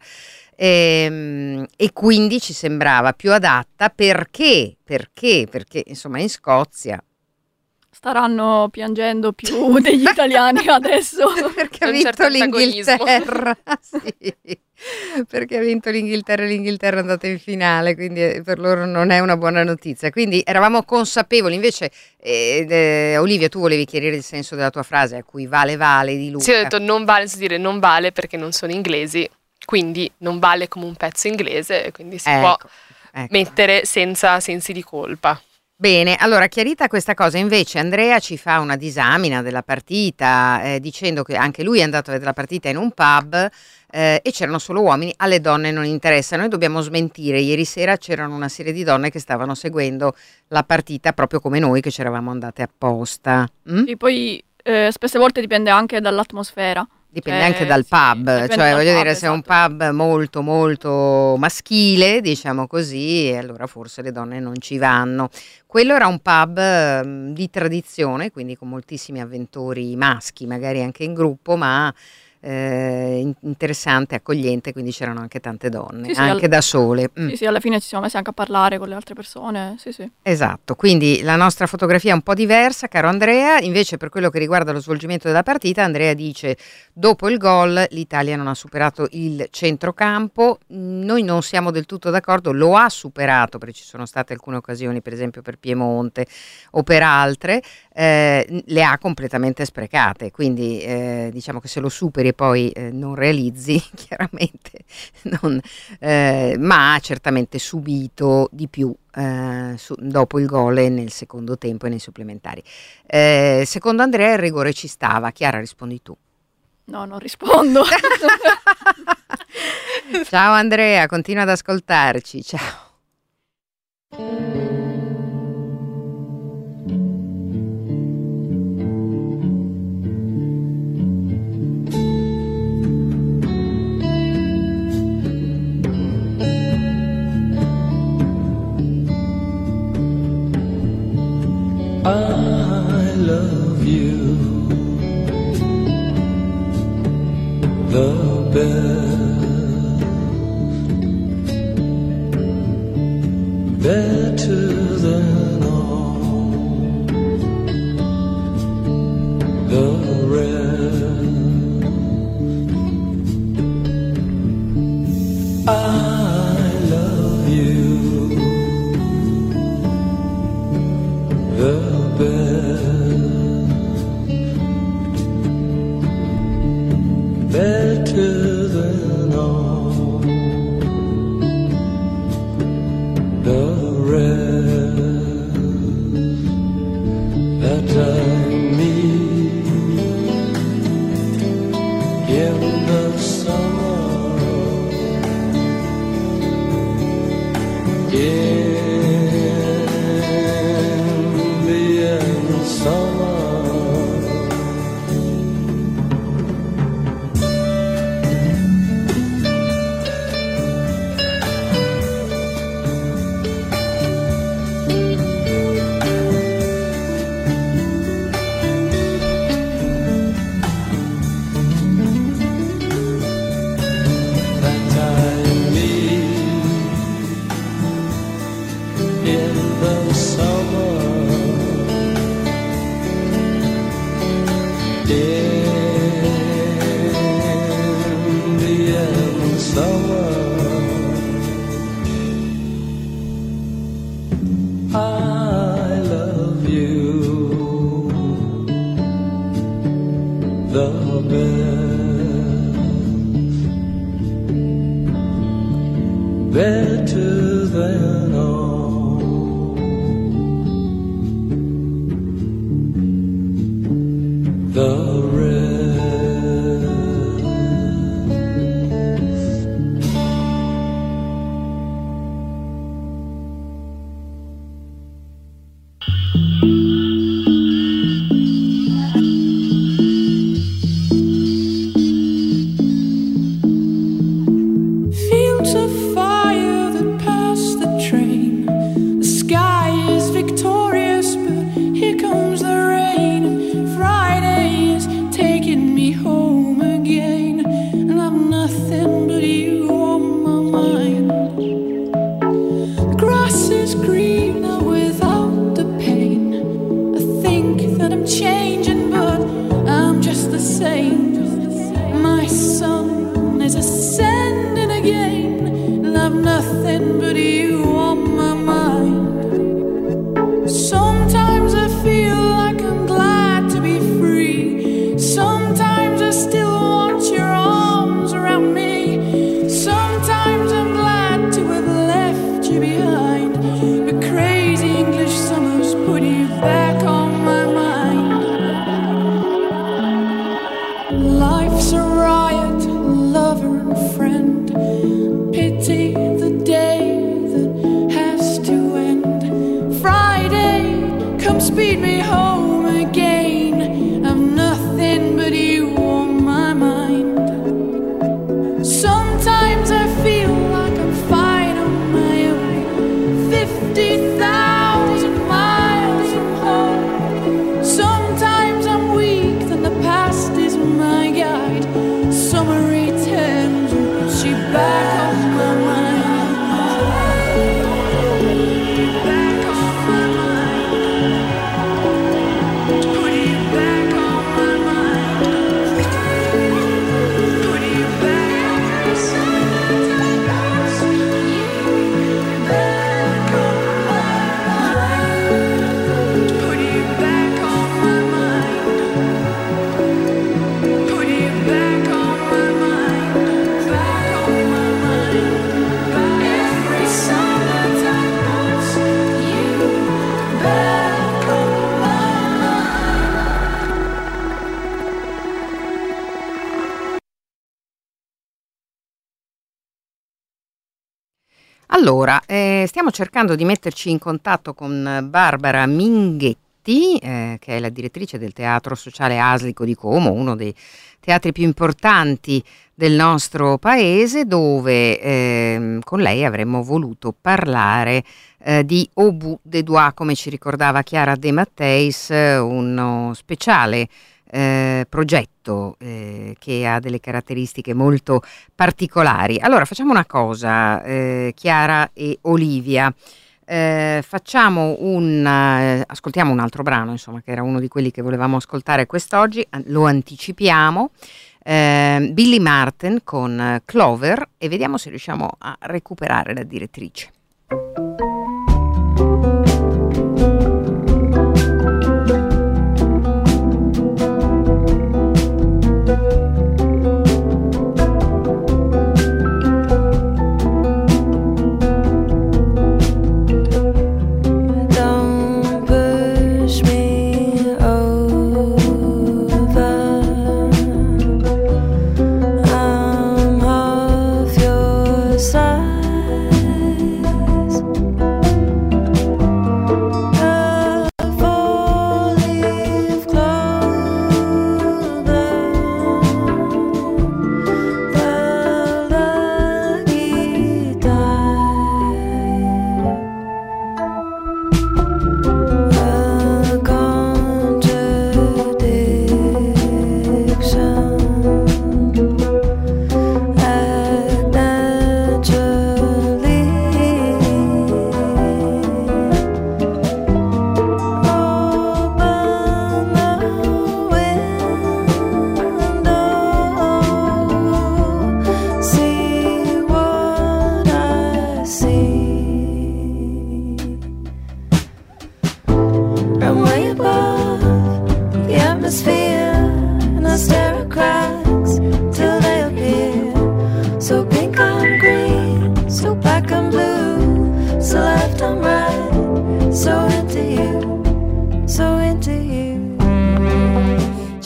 E quindi ci sembrava più adatta perché insomma in Scozia staranno piangendo più degli italiani adesso perché ha vinto l'Inghilterra. Sì, perché ha vinto l'Inghilterra e l'Inghilterra è andata in finale, quindi per loro non è una buona notizia. Quindi eravamo consapevoli. Invece Olivia, tu volevi chiarire il senso della tua frase, a cui vale di Luca. Sì, ho detto non vale perché non sono inglesi, quindi non vale come un pezzo inglese, quindi si può mettere senza sensi di colpa. Bene, allora chiarita questa cosa, invece Andrea ci fa una disamina della partita dicendo che anche lui è andato a vedere la partita in un pub e c'erano solo uomini, alle donne non interessa. Noi dobbiamo smentire, ieri sera c'erano una serie di donne che stavano seguendo la partita proprio come noi, che ci eravamo andate apposta. E poi spesse volte dipende anche dall'atmosfera. Dipende anche dal pub, cioè voglio dire, se è un pub molto molto maschile, diciamo così, allora forse le donne non ci vanno. Quello era un pub di tradizione, quindi con moltissimi avventori maschi, magari anche in gruppo, ma interessante, accogliente, quindi c'erano anche tante donne, anche da sole. Sì, alla fine ci siamo messi anche a parlare con le altre persone, sì. Esatto, quindi la nostra fotografia è un po' diversa, caro Andrea. Invece per quello che riguarda lo svolgimento della partita, Andrea dice: dopo il gol l'Italia non ha superato il centrocampo. Noi non siamo del tutto d'accordo, lo ha superato perché ci sono state alcune occasioni, per esempio per Piemonte o per altre, le ha completamente sprecate, quindi diciamo che se lo superi e poi non realizzi, chiaramente ma ha certamente subito di più dopo il gol e nel secondo tempo e nei supplementari. Secondo Andrea il rigore ci stava. Chiara, rispondi tu. No, non rispondo. Ciao Andrea, continua ad ascoltarci, ciao. I love you the best, better than all the rest. I love you the best, Indian summer. Better than all the rest. Fields of fire that pass the train. The sky is victorious, but here comes the rain. Friday is taking me home again, and I've nothing but you on my mind. The grass is greener without the pain. I think that I'm changing, but I'm just the same. My sun is ascending again, and I've nothing but you on my mind. Sometimes I feel like I'm glad to be free. Sometimes I still want your arms around me. Sometimes I'm glad to have left you behind. But crazy English summers put you back on my mind. Life's a riot, lover and friend. Pity the day that has to end. Friday, come speed me home again. I've nothing but you on my mind. Sometimes I feel like I'm fine on my own. 50,000 miles from home. Sometimes I'm weak, then the past is my guide. Summer returns and puts you back on my mind. Back on my mind. Put you back on my mind. Put you back on my mind. Back on my mind. Put you back on my mind. Put you back on my mind. Back on my mind. Every summertime puts you back on my Allora, stiamo cercando di metterci in contatto con Barbara Minghetti, che è la direttrice del Teatro Sociale Aslico di Como, uno dei teatri più importanti del nostro paese, dove con lei avremmo voluto parlare di Au bout des doigts, come ci ricordava Chiara De Matteis, uno speciale progetto che ha delle caratteristiche molto particolari. Allora facciamo una cosa, Chiara e Olivia, ascoltiamo un altro brano, insomma, che era uno di quelli che volevamo ascoltare quest'oggi, lo anticipiamo, Billy Martin con Clover, e vediamo se riusciamo a recuperare la direttrice. I'm of your size.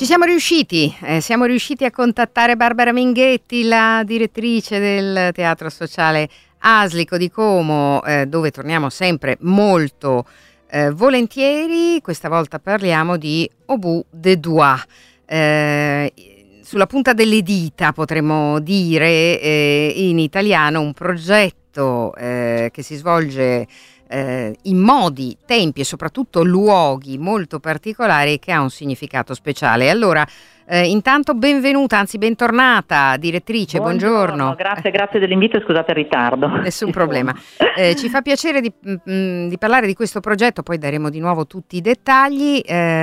siamo riusciti a contattare Barbara Minghetti, la direttrice del Teatro Sociale Aslico di Como, dove torniamo sempre molto volentieri. Questa volta parliamo di Au bout des doigts, sulla punta delle dita potremmo dire, in italiano, un progetto che si svolge in modi, tempi e soprattutto luoghi molto particolari e che ha un significato speciale. Allora, intanto benvenuta, anzi bentornata direttrice, buongiorno. Grazie dell'invito e scusate il ritardo. Nessun problema. Ci fa piacere di parlare di questo progetto, poi daremo di nuovo tutti i dettagli,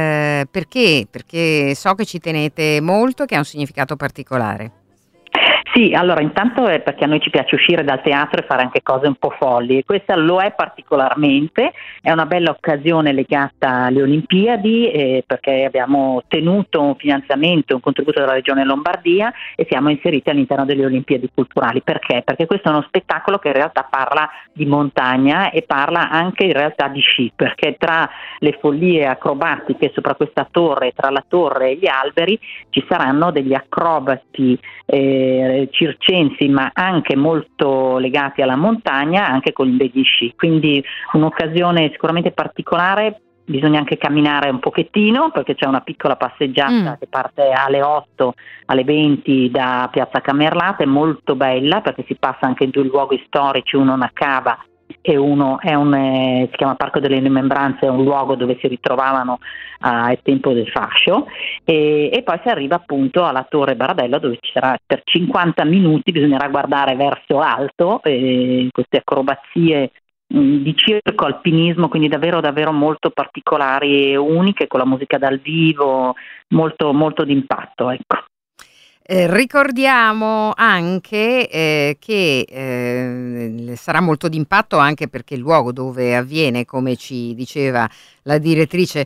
perché so che ci tenete molto e che ha un significato particolare. Sì, allora intanto è perché a noi ci piace uscire dal teatro e fare anche cose un po' folli, e questa lo è particolarmente. È una bella occasione legata alle Olimpiadi, perché abbiamo ottenuto un finanziamento, un contributo dalla Regione Lombardia e siamo inseriti all'interno delle Olimpiadi culturali. Perché? Perché questo è uno spettacolo che in realtà parla di montagna e parla anche in realtà di sci, perché tra le follie acrobatiche sopra questa torre, tra la torre e gli alberi, ci saranno degli acrobati circensi, ma anche molto legati alla montagna, anche con degli sci, quindi un'occasione sicuramente particolare. Bisogna anche camminare un pochettino perché c'è una piccola passeggiata che parte alle 8, alle 20 da Piazza Camerlata, è molto bella perché si passa anche in due luoghi storici, uno una cava e uno è si chiama Parco delle Rimembranze, è un luogo dove si ritrovavano al tempo del fascio, e poi si arriva appunto alla Torre Baradello, dove ci sarà per 50 minuti, bisognerà guardare verso l'alto, queste acrobazie di circo, alpinismo, quindi davvero molto particolari e uniche, con la musica dal vivo, molto molto d'impatto, ecco. Ricordiamo anche che sarà molto d'impatto anche perché il luogo dove avviene, come ci diceva la direttrice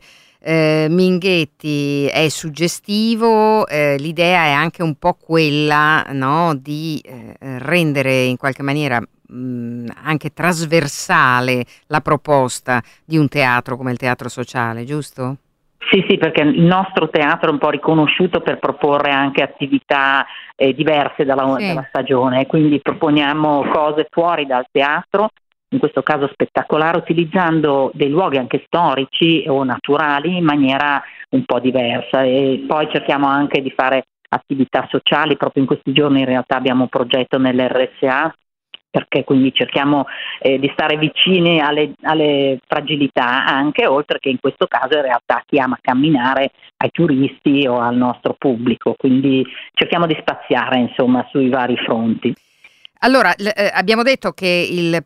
Minghetti, è suggestivo. L'idea è anche un po' quella, no, di rendere in qualche maniera anche trasversale la proposta di un teatro come il Teatro Sociale, giusto? Sì, perché il nostro teatro è un po' riconosciuto per proporre anche attività diverse dalla stagione, quindi proponiamo cose fuori dal teatro, in questo caso spettacolare, utilizzando dei luoghi anche storici o naturali in maniera un po' diversa, e poi cerchiamo anche di fare attività sociali. Proprio in questi giorni in realtà abbiamo un progetto nell'RSA, perché quindi cerchiamo di stare vicini alle fragilità anche, oltre che in questo caso in realtà chi ama camminare, ai turisti o al nostro pubblico, quindi cerchiamo di spaziare insomma sui vari fronti. Allora, abbiamo detto che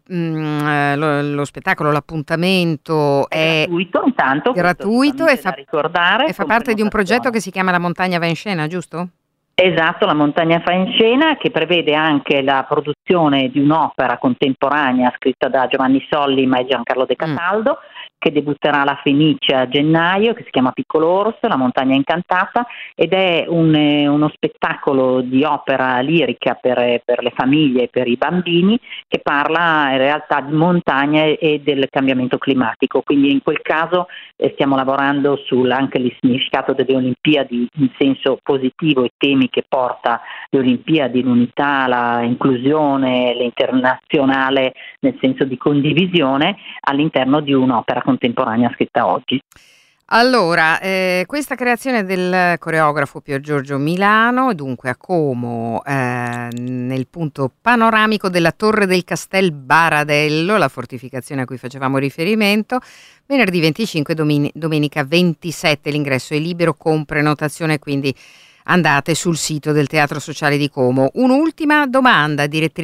lo spettacolo, l'appuntamento è gratuito e fa parte di un progetto che si chiama La Montagna va in scena, giusto? Esatto, La Montagna fa in scena, che prevede anche la produzione di un'opera contemporanea scritta da Giovanni Sollima e Giancarlo De Cataldo, che debutterà alla Fenice a gennaio, che si chiama Piccolo Orso, La Montagna Incantata, ed è uno spettacolo di opera lirica per le famiglie e per i bambini, che parla in realtà di montagna e del cambiamento climatico. Quindi in quel caso stiamo lavorando anche il significato delle Olimpiadi in senso positivo, i temi che porta le Olimpiadi, l'unità, la inclusione, l'internazionale nel senso di condivisione, all'interno di un'opera contemporanea scritta oggi. Allora, questa creazione del coreografo Pier Giorgio Milano, dunque a Como, nel punto panoramico della Torre del Castel Baradello, la fortificazione a cui facevamo riferimento, venerdì 25 e domenica 27. L'ingresso è libero con prenotazione, quindi andate sul sito del Teatro Sociale di Como. Un'ultima domanda,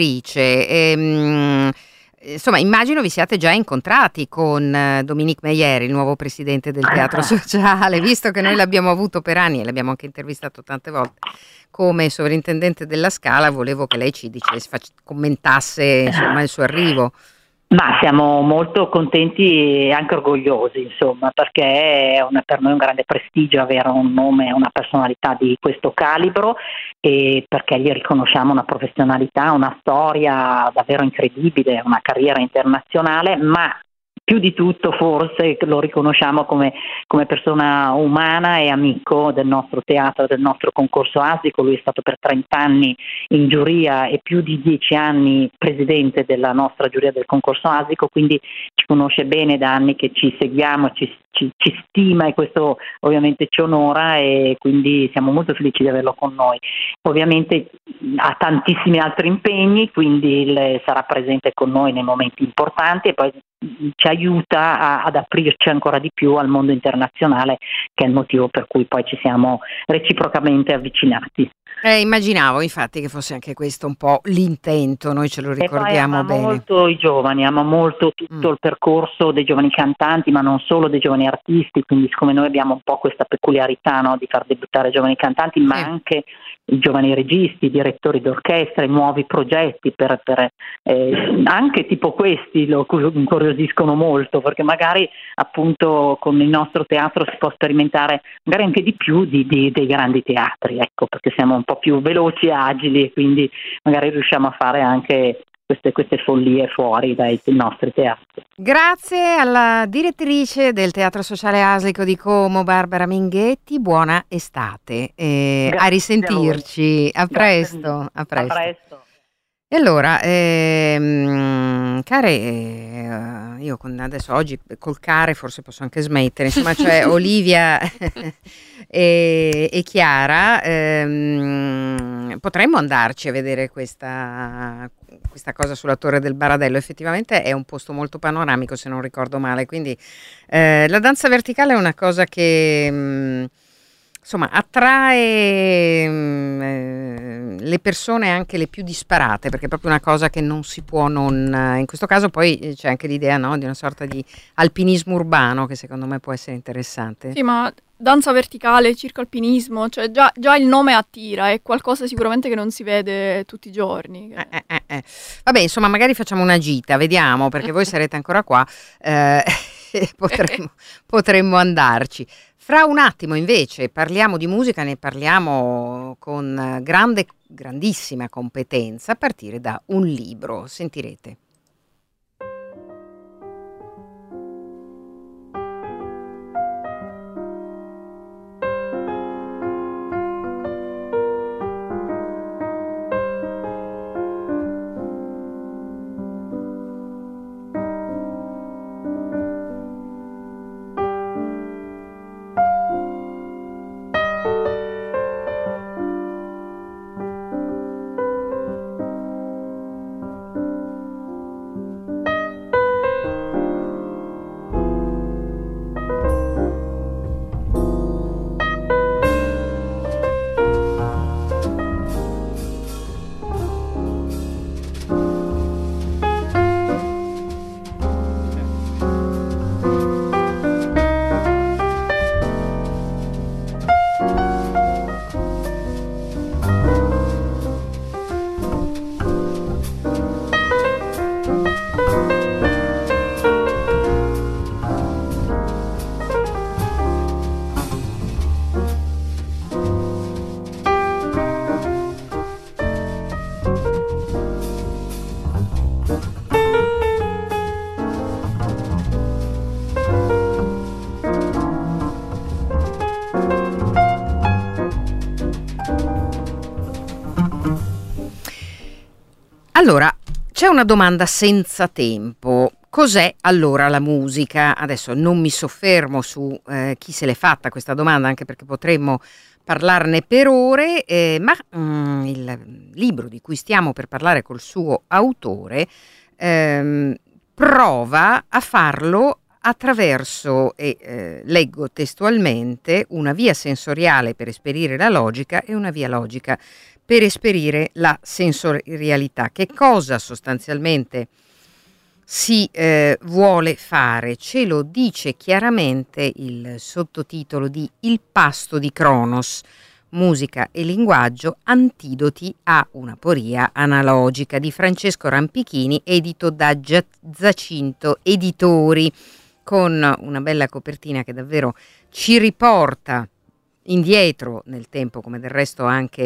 direttrice. Insomma, immagino vi siate già incontrati con Dominique Meyer, il nuovo presidente del Teatro Sociale, visto che noi l'abbiamo avuto per anni e l'abbiamo anche intervistato tante volte come sovrintendente della Scala. Volevo che lei ci commentasse insomma il suo arrivo. Ma siamo molto contenti e anche orgogliosi, insomma, perché è per noi un grande prestigio avere un nome e una personalità di questo calibro, e perché gli riconosciamo una professionalità, una storia davvero incredibile, una carriera internazionale, ma più di tutto forse lo riconosciamo come persona umana e amico del nostro teatro, del nostro concorso Asico. Lui è stato per 30 anni in giuria e più di 10 anni presidente della nostra giuria del concorso Asico, quindi ci conosce bene, da anni che ci seguiamo, ci stima, e questo ovviamente ci onora, e quindi siamo molto felici di averlo con noi. Ovviamente ha tantissimi altri impegni, quindi sarà presente con noi nei momenti importanti e poi ci aiuta ad aprirci ancora di più al mondo internazionale, che è il motivo per cui poi ci siamo reciprocamente avvicinati. Immaginavo infatti che fosse anche questo un po' l'intento, noi ce lo ricordiamo bene. Ama molto i giovani, ama molto tutto il percorso dei giovani cantanti, ma non solo dei giovani artisti, quindi siccome noi abbiamo un po' questa peculiarità, no, di far debuttare giovani cantanti, ma anche i giovani registi, direttori d'orchestra, i nuovi progetti per anche tipo questi lo incuriosiscono molto, perché magari appunto con il nostro teatro si può sperimentare magari anche di più dei grandi teatri, ecco, perché siamo un po' più veloci e agili e quindi magari riusciamo a fare anche queste follie fuori dai nostri teatri. Grazie alla direttrice del Teatro Sociale Aslico di Como, Barbara Minghetti, buona estate e a risentirci. A presto. E allora, care, io oggi col care forse posso anche smettere, insomma, cioè Olivia e Chiara, potremmo andarci a vedere questa cosa sulla Torre del Baradello. Effettivamente è un posto molto panoramico, se non ricordo male, quindi la danza verticale è una cosa che insomma attrae le persone anche le più disparate, perché è proprio una cosa che non si può non... In questo caso poi c'è anche l'idea, no, di una sorta di alpinismo urbano che secondo me può essere interessante. Sì, ma danza verticale, circoalpinismo, cioè già il nome attira, è qualcosa sicuramente che non si vede tutti i giorni. Vabbè, insomma, magari facciamo una gita, vediamo, perché voi sarete ancora qua, potremmo andarci. Fra un attimo invece parliamo di musica, ne parliamo con grandissima competenza, a partire da un libro, sentirete. Allora, c'è una domanda senza tempo. Cos'è allora la musica? Adesso non mi soffermo su chi se l'è fatta questa domanda, anche perché potremmo parlarne per ore, ma il libro di cui stiamo per parlare col suo autore prova a farlo attraverso, leggo testualmente, una via sensoriale per esperire la logica e una via logica per esperire la sensorialità. Che cosa sostanzialmente si vuole fare? Ce lo dice chiaramente il sottotitolo di Il pasto di Cronos, musica e linguaggio, antidoti a una poria analogica, di Francesco Rampichini, edito da Giacinto Editori, con una bella copertina che davvero ci riporta indietro nel tempo, come del resto anche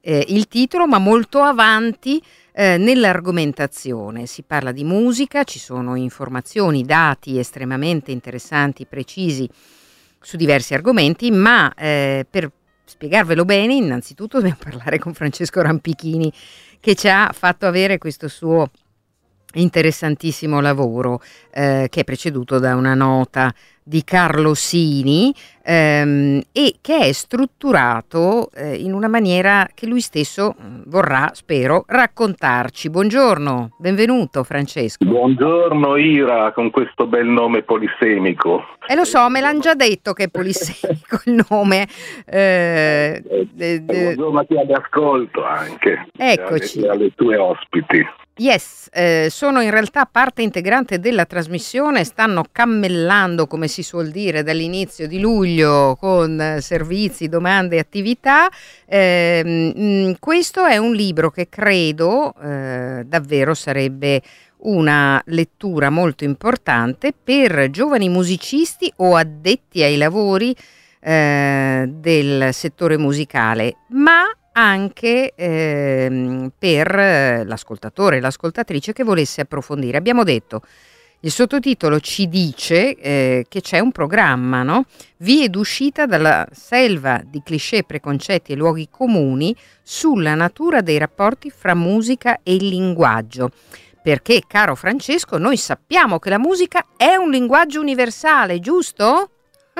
il titolo, ma molto avanti nell'argomentazione. Si parla di musica, ci sono informazioni, dati estremamente interessanti, precisi su diversi argomenti, ma per spiegarvelo bene innanzitutto dobbiamo parlare con Francesco Rampichini, che ci ha fatto avere questo suo interessantissimo lavoro che è preceduto da una nota di Carlo Sini e che è strutturato in una maniera che lui stesso vorrà, spero, raccontarci. Buongiorno, benvenuto Francesco. Buongiorno Ira, con questo bel nome polisemico. Lo so, me l'hanno già detto che è polisemico il nome. Buongiorno a chi ad ascolto anche. Eccoci. Alle tue ospiti. Yes, sono in realtà parte integrante della trasmissione, stanno cammellando, come si suol dire, dall'inizio di luglio con servizi, domande e attività. Questo è un libro che credo davvero sarebbe una lettura molto importante per giovani musicisti o addetti ai lavori del settore musicale, ma anche per l'ascoltatore e l'ascoltatrice che volesse approfondire. Abbiamo detto, il sottotitolo ci dice che c'è un programma, no? Vie d'uscita dalla selva di cliché, preconcetti e luoghi comuni sulla natura dei rapporti fra musica e il linguaggio. Perché, caro Francesco, noi sappiamo che la musica è un linguaggio universale, giusto?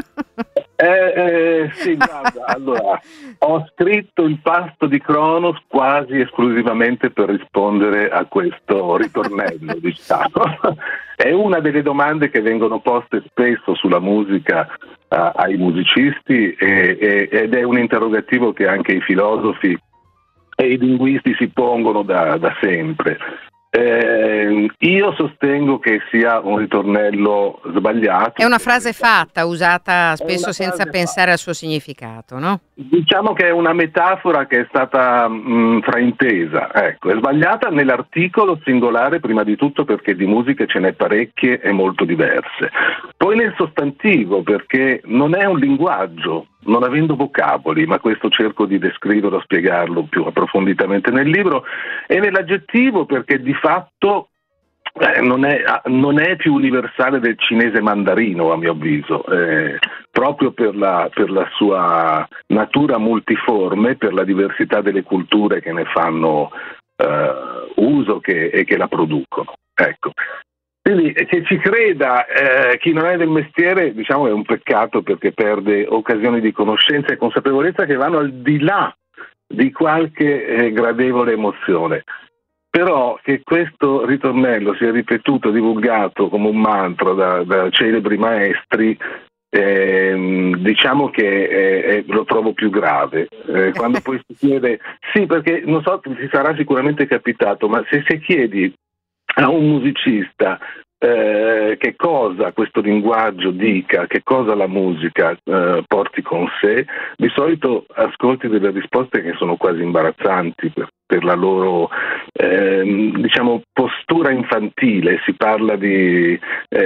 Sì, guarda, allora, ho scritto il pasto di Cronos quasi esclusivamente per rispondere a questo ritornello, diciamo. È una delle domande che vengono poste spesso sulla musica ai musicisti ed è un interrogativo che anche i filosofi e i linguisti si pongono da sempre. Io sostengo che sia un ritornello sbagliato. È una frase fatta, usata spesso senza pensare al suo significato, no? Diciamo che è una metafora che è stata fraintesa. Ecco, è sbagliata nell'articolo singolare prima di tutto perché di musiche ce n'è parecchie e molto diverse. Poi nel sostantivo perché non è un linguaggio, non avendo vocaboli, ma questo cerco di descriverlo, spiegarlo più approfonditamente nel libro, e nell'aggettivo perché di fatto non è più universale del cinese mandarino, a mio avviso, proprio per la sua natura multiforme, per la diversità delle culture che ne fanno uso e che la producono. Ecco. Quindi che ci creda chi non è del mestiere, diciamo, è un peccato perché perde occasioni di conoscenza e consapevolezza che vanno al di là di qualche gradevole emozione. Però che questo ritornello sia ripetuto, divulgato come un mantra da celebri maestri, diciamo che lo trovo più grave. Quando poi si chiede, sì, perché non so, ti sarà sicuramente capitato, ma se chiedi a un musicista che cosa questo linguaggio dica, che cosa la musica porti con sé, di solito ascolti delle risposte che sono quasi imbarazzanti per la loro diciamo postura infantile. Si parla di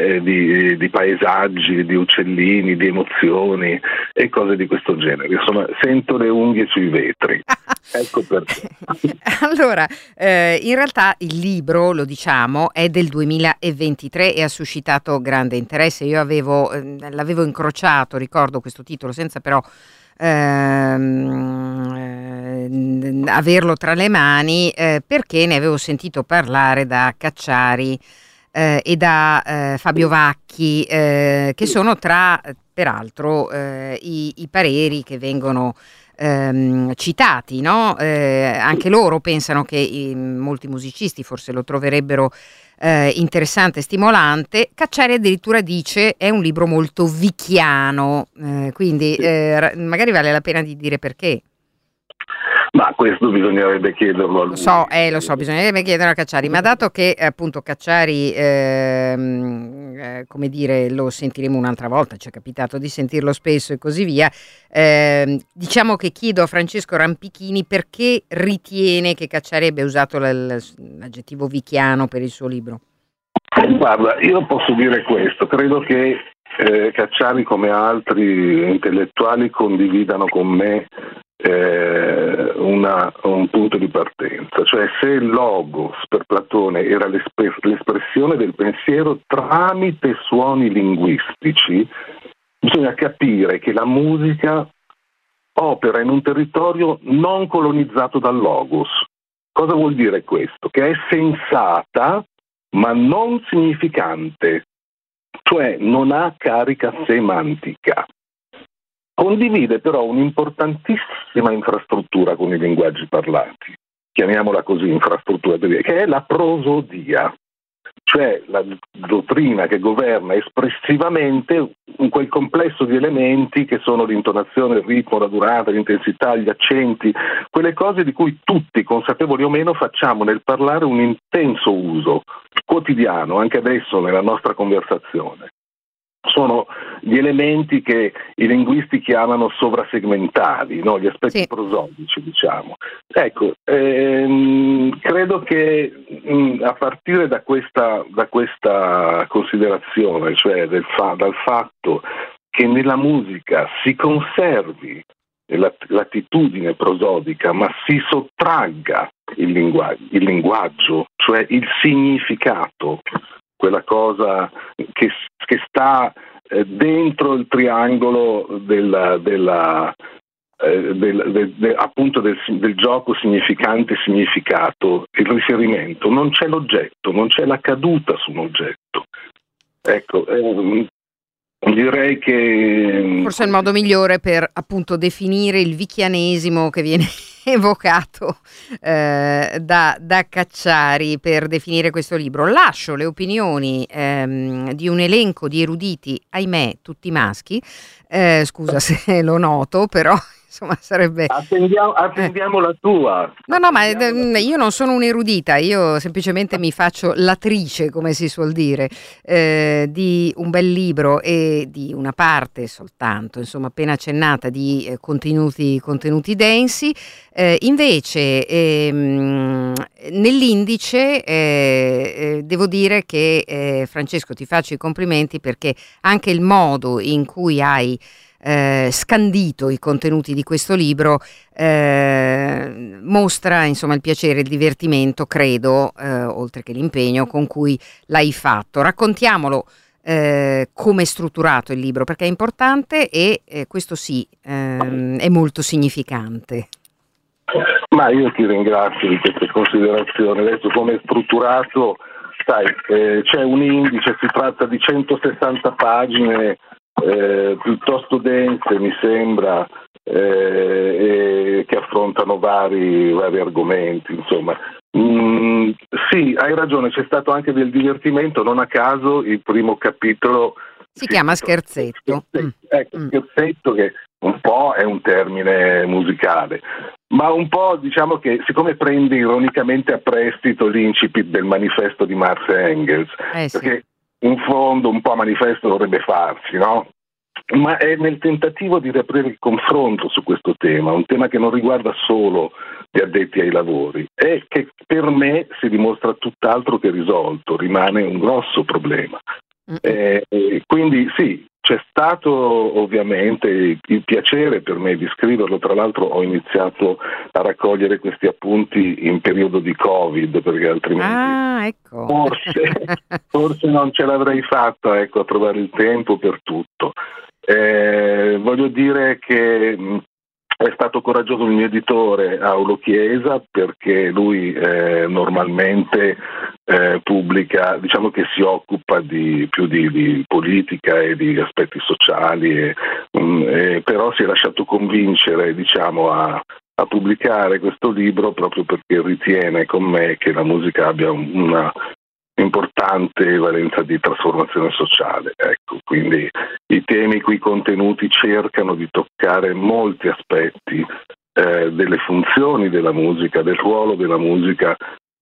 paesaggi, di uccellini, di emozioni e cose di questo genere. Insomma, sento le unghie sui vetri. Ecco perché. Allora, in realtà il libro, lo diciamo, è del 2023 e ha suscitato grande interesse. Io l'avevo incrociato, ricordo questo titolo, senza però averlo tra le mani, perché ne avevo sentito parlare da Cacciari e da Fabio Vacchi, che sono tra, peraltro, i pareri che vengono citati, no? Anche loro pensano che molti musicisti forse lo troverebbero interessante e stimolante. Cacciari addirittura dice è un libro molto vicchiano, quindi magari vale la pena di dire perché. Ma questo bisognerebbe chiederlo a lui. Lo so, bisognerebbe chiederlo a Cacciari, ma dato che appunto Cacciari, come dire, lo sentiremo un'altra volta, ci è capitato di sentirlo spesso e così via, diciamo che chiedo a Francesco Rampichini perché ritiene che Cacciari abbia usato l'aggettivo vicchiano per il suo libro. Guarda, io posso dire questo, credo che Cacciari come altri intellettuali condividano con me un punto di partenza, cioè se il logos per Platone era l'espressione del pensiero tramite suoni linguistici, bisogna capire che la musica opera in un territorio non colonizzato dal logos. Cosa vuol dire questo? Che è sensata ma non significante, cioè non ha carica semantica. Condivide però un'importantissima infrastruttura con i linguaggi parlati, chiamiamola così infrastruttura, che è la prosodia, cioè la dottrina che governa espressivamente quel complesso di elementi che sono l'intonazione, il ritmo, la durata, l'intensità, gli accenti, quelle cose di cui tutti, consapevoli o meno, facciamo nel parlare un intenso uso quotidiano, anche adesso nella nostra conversazione. Sono gli elementi che i linguisti chiamano sovrasegmentali, no? Gli aspetti prosodici, diciamo. Ecco, credo che a partire da questa considerazione, cioè dal fatto che nella musica si conservi l'attitudine prosodica, ma si sottragga il linguaggio, cioè il significato, quella cosa che sta dentro il triangolo appunto del gioco significante-significato, il riferimento. Non c'è l'oggetto, non c'è la caduta su un oggetto. Ecco, direi che forse è il modo migliore per appunto definire il vicchianesimo che viene evocato da Cacciari per definire questo libro. Lascio le opinioni di un elenco di eruditi, ahimè tutti maschi, scusa se lo noto, però insomma sarebbe... Attendiamo la tua. No, ma io non sono un'erudita, io semplicemente mi faccio l'attrice, come si suol dire, di un bel libro e di una parte soltanto, insomma appena accennata, di contenuti densi. Invece nell'indice devo dire che Francesco, ti faccio i complimenti, perché anche il modo in cui hai scandito i contenuti di questo libro mostra insomma il piacere, il divertimento, credo, oltre che l'impegno con cui l'hai fatto. Raccontiamolo come è strutturato il libro, perché è importante e questo sì è molto significante. Ma io ti ringrazio di queste considerazioni. Adesso come è strutturato, sai, c'è un indice, si tratta di 160 pagine piuttosto dense, mi sembra, che affrontano vari argomenti, insomma. Sì, hai ragione, c'è stato anche del divertimento, non a caso il primo capitolo si chiama Scherzetto. Ecco, Scherzetto, che un po' è un termine musicale, ma un po' diciamo che siccome prende ironicamente a prestito l'incipit del manifesto di Marx e Engels, perché in fondo un po' manifesto dovrebbe farsi, no? Ma è nel tentativo di riaprire il confronto su questo tema, un tema che non riguarda solo gli addetti ai lavori e che per me si dimostra tutt'altro che risolto, rimane un grosso problema. Quindi sì, c'è stato ovviamente il piacere per me di scriverlo. Tra l'altro ho iniziato a raccogliere questi appunti in periodo di Covid, perché altrimenti forse non ce l'avrei fatta, ecco, a trovare il tempo per tutto. Voglio dire che è stato coraggioso il mio editore Aulo Chiesa, perché lui normalmente pubblica, diciamo che si occupa più di politica e di aspetti sociali, però si è lasciato convincere, diciamo, a pubblicare questo libro proprio perché ritiene con me che la musica abbia una importante valenza di trasformazione sociale. Ecco, quindi i temi qui contenuti cercano di toccare molti aspetti delle funzioni della musica, del ruolo della musica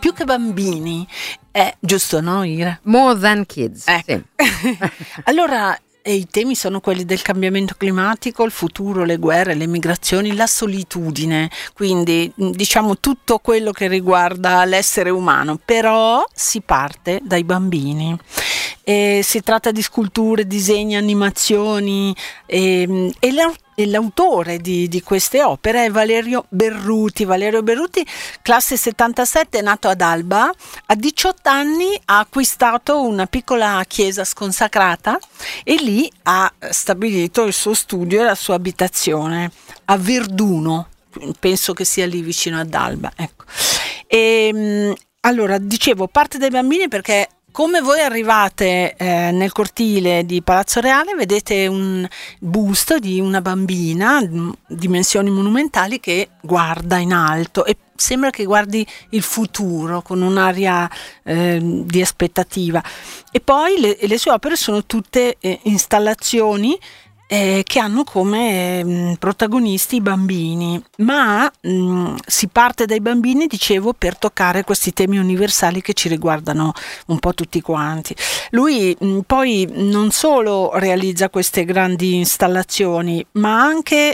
più che bambini, è giusto, no, Ira? More than kids. Sì. Allora, i temi sono quelli del cambiamento climatico, il futuro, le guerre, le migrazioni, la solitudine, quindi diciamo tutto quello che riguarda l'essere umano, però si parte dai bambini. Si tratta di sculture, disegni, animazioni e l'autore di queste opere è Valerio Berruti. Valerio Berruti, classe 77, è nato ad Alba. A 18 anni ha acquistato una piccola chiesa sconsacrata e lì ha stabilito il suo studio e la sua abitazione a Verduno, penso che sia lì vicino ad Alba, ecco. Allora, dicevo, parte dai bambini perché come voi arrivate nel cortile di Palazzo Reale, vedete un busto di una bambina, dimensioni monumentali, che guarda in alto e sembra che guardi il futuro con un'aria di aspettativa. E poi le sue opere sono tutte installazioni che hanno come protagonisti i bambini, ma si parte dai bambini, dicevo, per toccare questi temi universali che ci riguardano un po' tutti quanti. Lui poi non solo realizza queste grandi installazioni, ma anche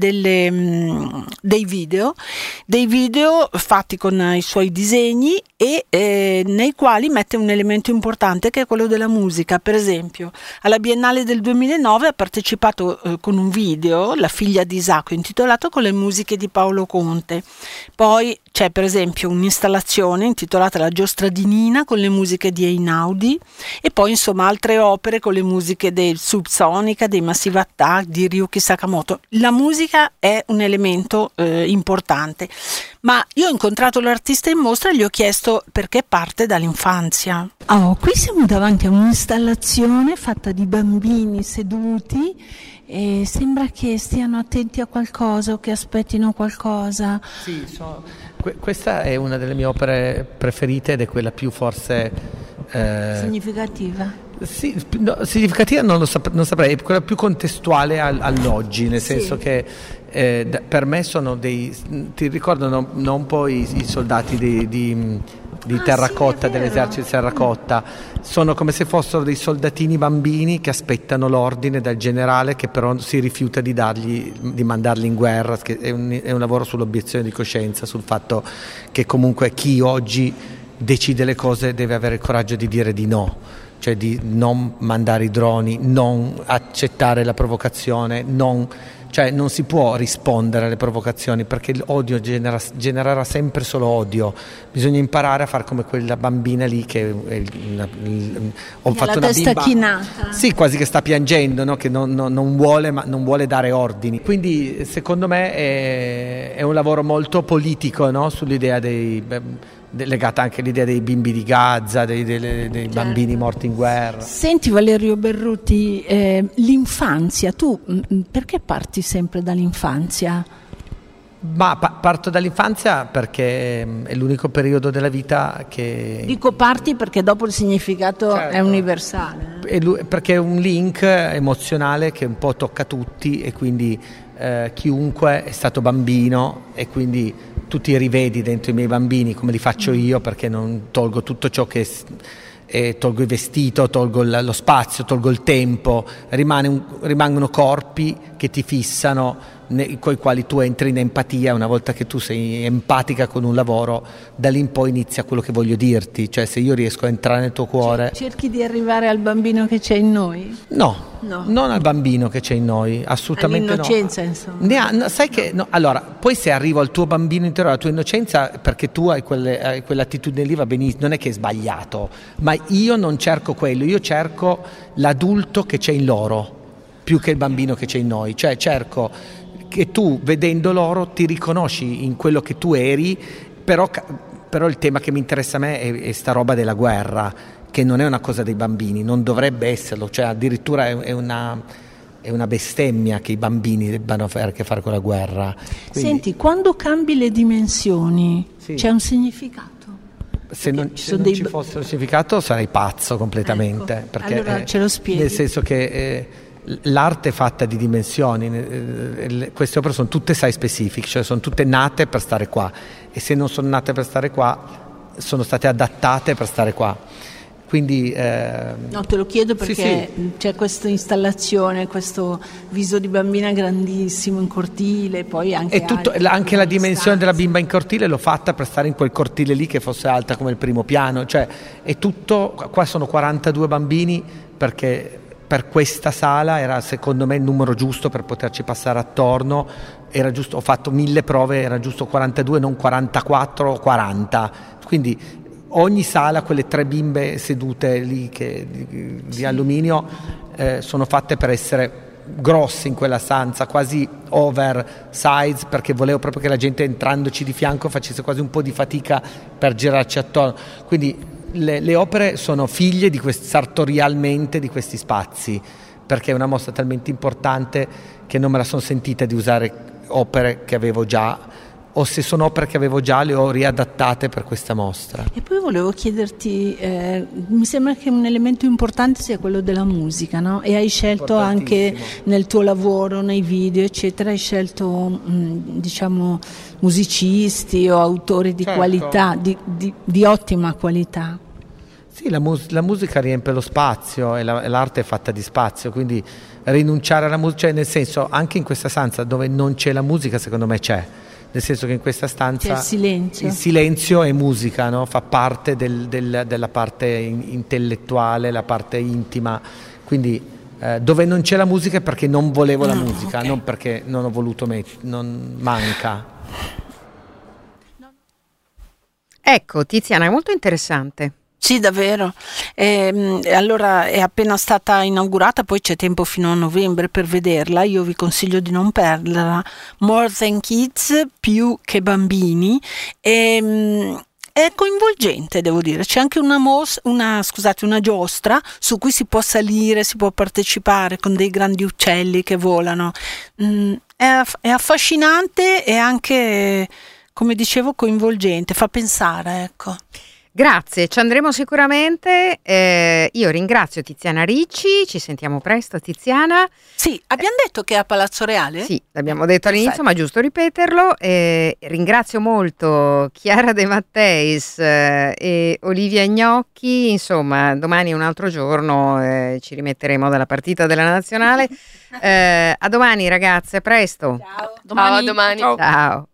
dei video fatti con i suoi disegni e nei quali mette un elemento importante che è quello della musica. Per esempio, alla Biennale del 2009 ha partecipato con un video, La figlia di Isacco, intitolato Con le musiche di Paolo Conte. Poi c'è per esempio un'installazione intitolata La giostra di Nina con le musiche di Einaudi e poi insomma altre opere con le musiche del Subsonica, dei Massive Attack, di Ryuki Sakamoto. La musica è un elemento importante, ma io ho incontrato l'artista in mostra e gli ho chiesto perché parte dall'infanzia. Qui siamo davanti a un'installazione fatta di bambini seduti e sembra che stiano attenti a qualcosa o che aspettino qualcosa. Sì, questa è una delle mie opere preferite ed è quella più forse significativa. Sì, significativa non saprei, è quella più contestuale all'oggi, nel senso che per me sono ti ricordano un po' i soldati di terracotta, sì, dell'esercito di terracotta, sono come se fossero dei soldatini bambini che aspettano l'ordine dal generale, che però si rifiuta di mandarli in guerra. È un lavoro sull'obiezione di coscienza, sul fatto che comunque chi oggi decide le cose deve avere il coraggio di dire di no, cioè di non mandare i droni, non accettare la provocazione, cioè non si può rispondere alle provocazioni, perché l'odio genererà sempre solo odio. Bisogna imparare a fare come quella bambina lì che ho fatto una testa bimba chinata. sì, quasi che sta piangendo, no? Che non vuole dare ordini. Quindi secondo me è un lavoro molto politico, no? Sull'idea legata anche all'idea dei bimbi di Gaza, dei bambini morti in guerra. Senti Valerio Berruti, l'infanzia, tu perché parti sempre dall'infanzia? Ma parto dall'infanzia perché è l'unico periodo della vita che... Dico parti perché dopo il significato certo, è universale. Perché è un link emozionale che un po' tocca tutti e quindi chiunque è stato bambino e quindi tu ti rivedi dentro i miei bambini come li faccio io, perché non tolgo tutto ciò che tolgo il vestito, tolgo lo spazio, tolgo il tempo, rimangono corpi che ti fissano, con i quali tu entri in empatia. Una volta che tu sei empatica con un lavoro, da lì in poi inizia quello che voglio dirti, cioè se io riesco a entrare nel tuo cuore. Cerchi di arrivare al bambino che c'è in noi? No, non al bambino che c'è in noi, assolutamente all'innocenza, insomma. Sai che allora, poi se arrivo al tuo bambino interiore, alla tua innocenza, perché tu hai quell'attitudine lì, va benissimo, non è che è sbagliato, ma io non cerco quello, io cerco l'adulto che c'è in loro più che il bambino che c'è in noi, cioè cerco che tu, vedendo loro, ti riconosci in quello che tu eri, però il tema che mi interessa a me è sta roba della guerra, che non è una cosa dei bambini, non dovrebbe esserlo, cioè addirittura è una bestemmia che i bambini debbano avere a che fare con la guerra. Quindi, senti, quando cambi le dimensioni, sì, c'è un significato? Se non ci fosse un significato sarei pazzo completamente, ecco, perché allora ce lo spieghi. Nel senso che l'arte è fatta di dimensioni, queste opere sono tutte site specific, cioè sono tutte nate per stare qua, e se non sono nate per stare qua sono state adattate per stare qua. Quindi, no, te lo chiedo perché c'è questa installazione, questo viso di bambina grandissimo in cortile, poi anche anche la dimensione della bimba in cortile l'ho fatta per stare in quel cortile lì che fosse alta come il primo piano, cioè è tutto, qua sono 42 bambini perché per questa sala era secondo me il numero giusto per poterci passare attorno, era giusto, ho fatto 1000 prove, era giusto 42, non 44 o 40, quindi ogni sala, quelle 3 bimbe sedute lì di alluminio sono fatte per essere grosse in quella stanza, quasi oversize, perché volevo proprio che la gente entrandoci di fianco facesse quasi un po' di fatica per girarci attorno. Quindi le opere sono figlie sartorialmente di questi spazi, perché è una mostra talmente importante che non me la sono sentita di usare opere che avevo già, o se sono opere che avevo già le ho riadattate per questa mostra. E poi volevo chiederti, mi sembra che un elemento importante sia quello della musica, no? E hai scelto anche nel tuo lavoro, nei video eccetera, hai scelto diciamo musicisti o autori di qualità, di ottima qualità. Sì, la musica riempie lo spazio e l'arte è fatta di spazio, quindi rinunciare alla musica, cioè nel senso anche in questa stanza dove non c'è la musica secondo me c'è. Nel senso che in questa stanza il silenzio è musica, no? Fa parte della parte intellettuale, la parte intima, quindi dove non c'è la musica è perché non volevo la musica, okay. Non perché non ho voluto non manca. Ecco Tiziana, è molto interessante. Sì, davvero. Allora è appena stata inaugurata, poi c'è tempo fino a novembre per vederla. Io vi consiglio di non perderla. More Than Kids, più che bambini. È coinvolgente, devo dire. C'è anche una giostra su cui si può salire, si può partecipare con dei grandi uccelli che volano. È affascinante e anche, come dicevo, coinvolgente. Fa pensare, ecco. Grazie, ci andremo sicuramente. Io ringrazio Tiziana Ricci, ci sentiamo presto Tiziana. Sì, abbiamo detto che è a Palazzo Reale? Sì, l'abbiamo detto all'inizio, ma è giusto ripeterlo. Ringrazio molto Chiara De Matteis e Olivia Gnocchi. Insomma, domani è un altro giorno, ci rimetteremo dalla partita della nazionale. A domani ragazze, a presto. Ciao, a domani. Ciao.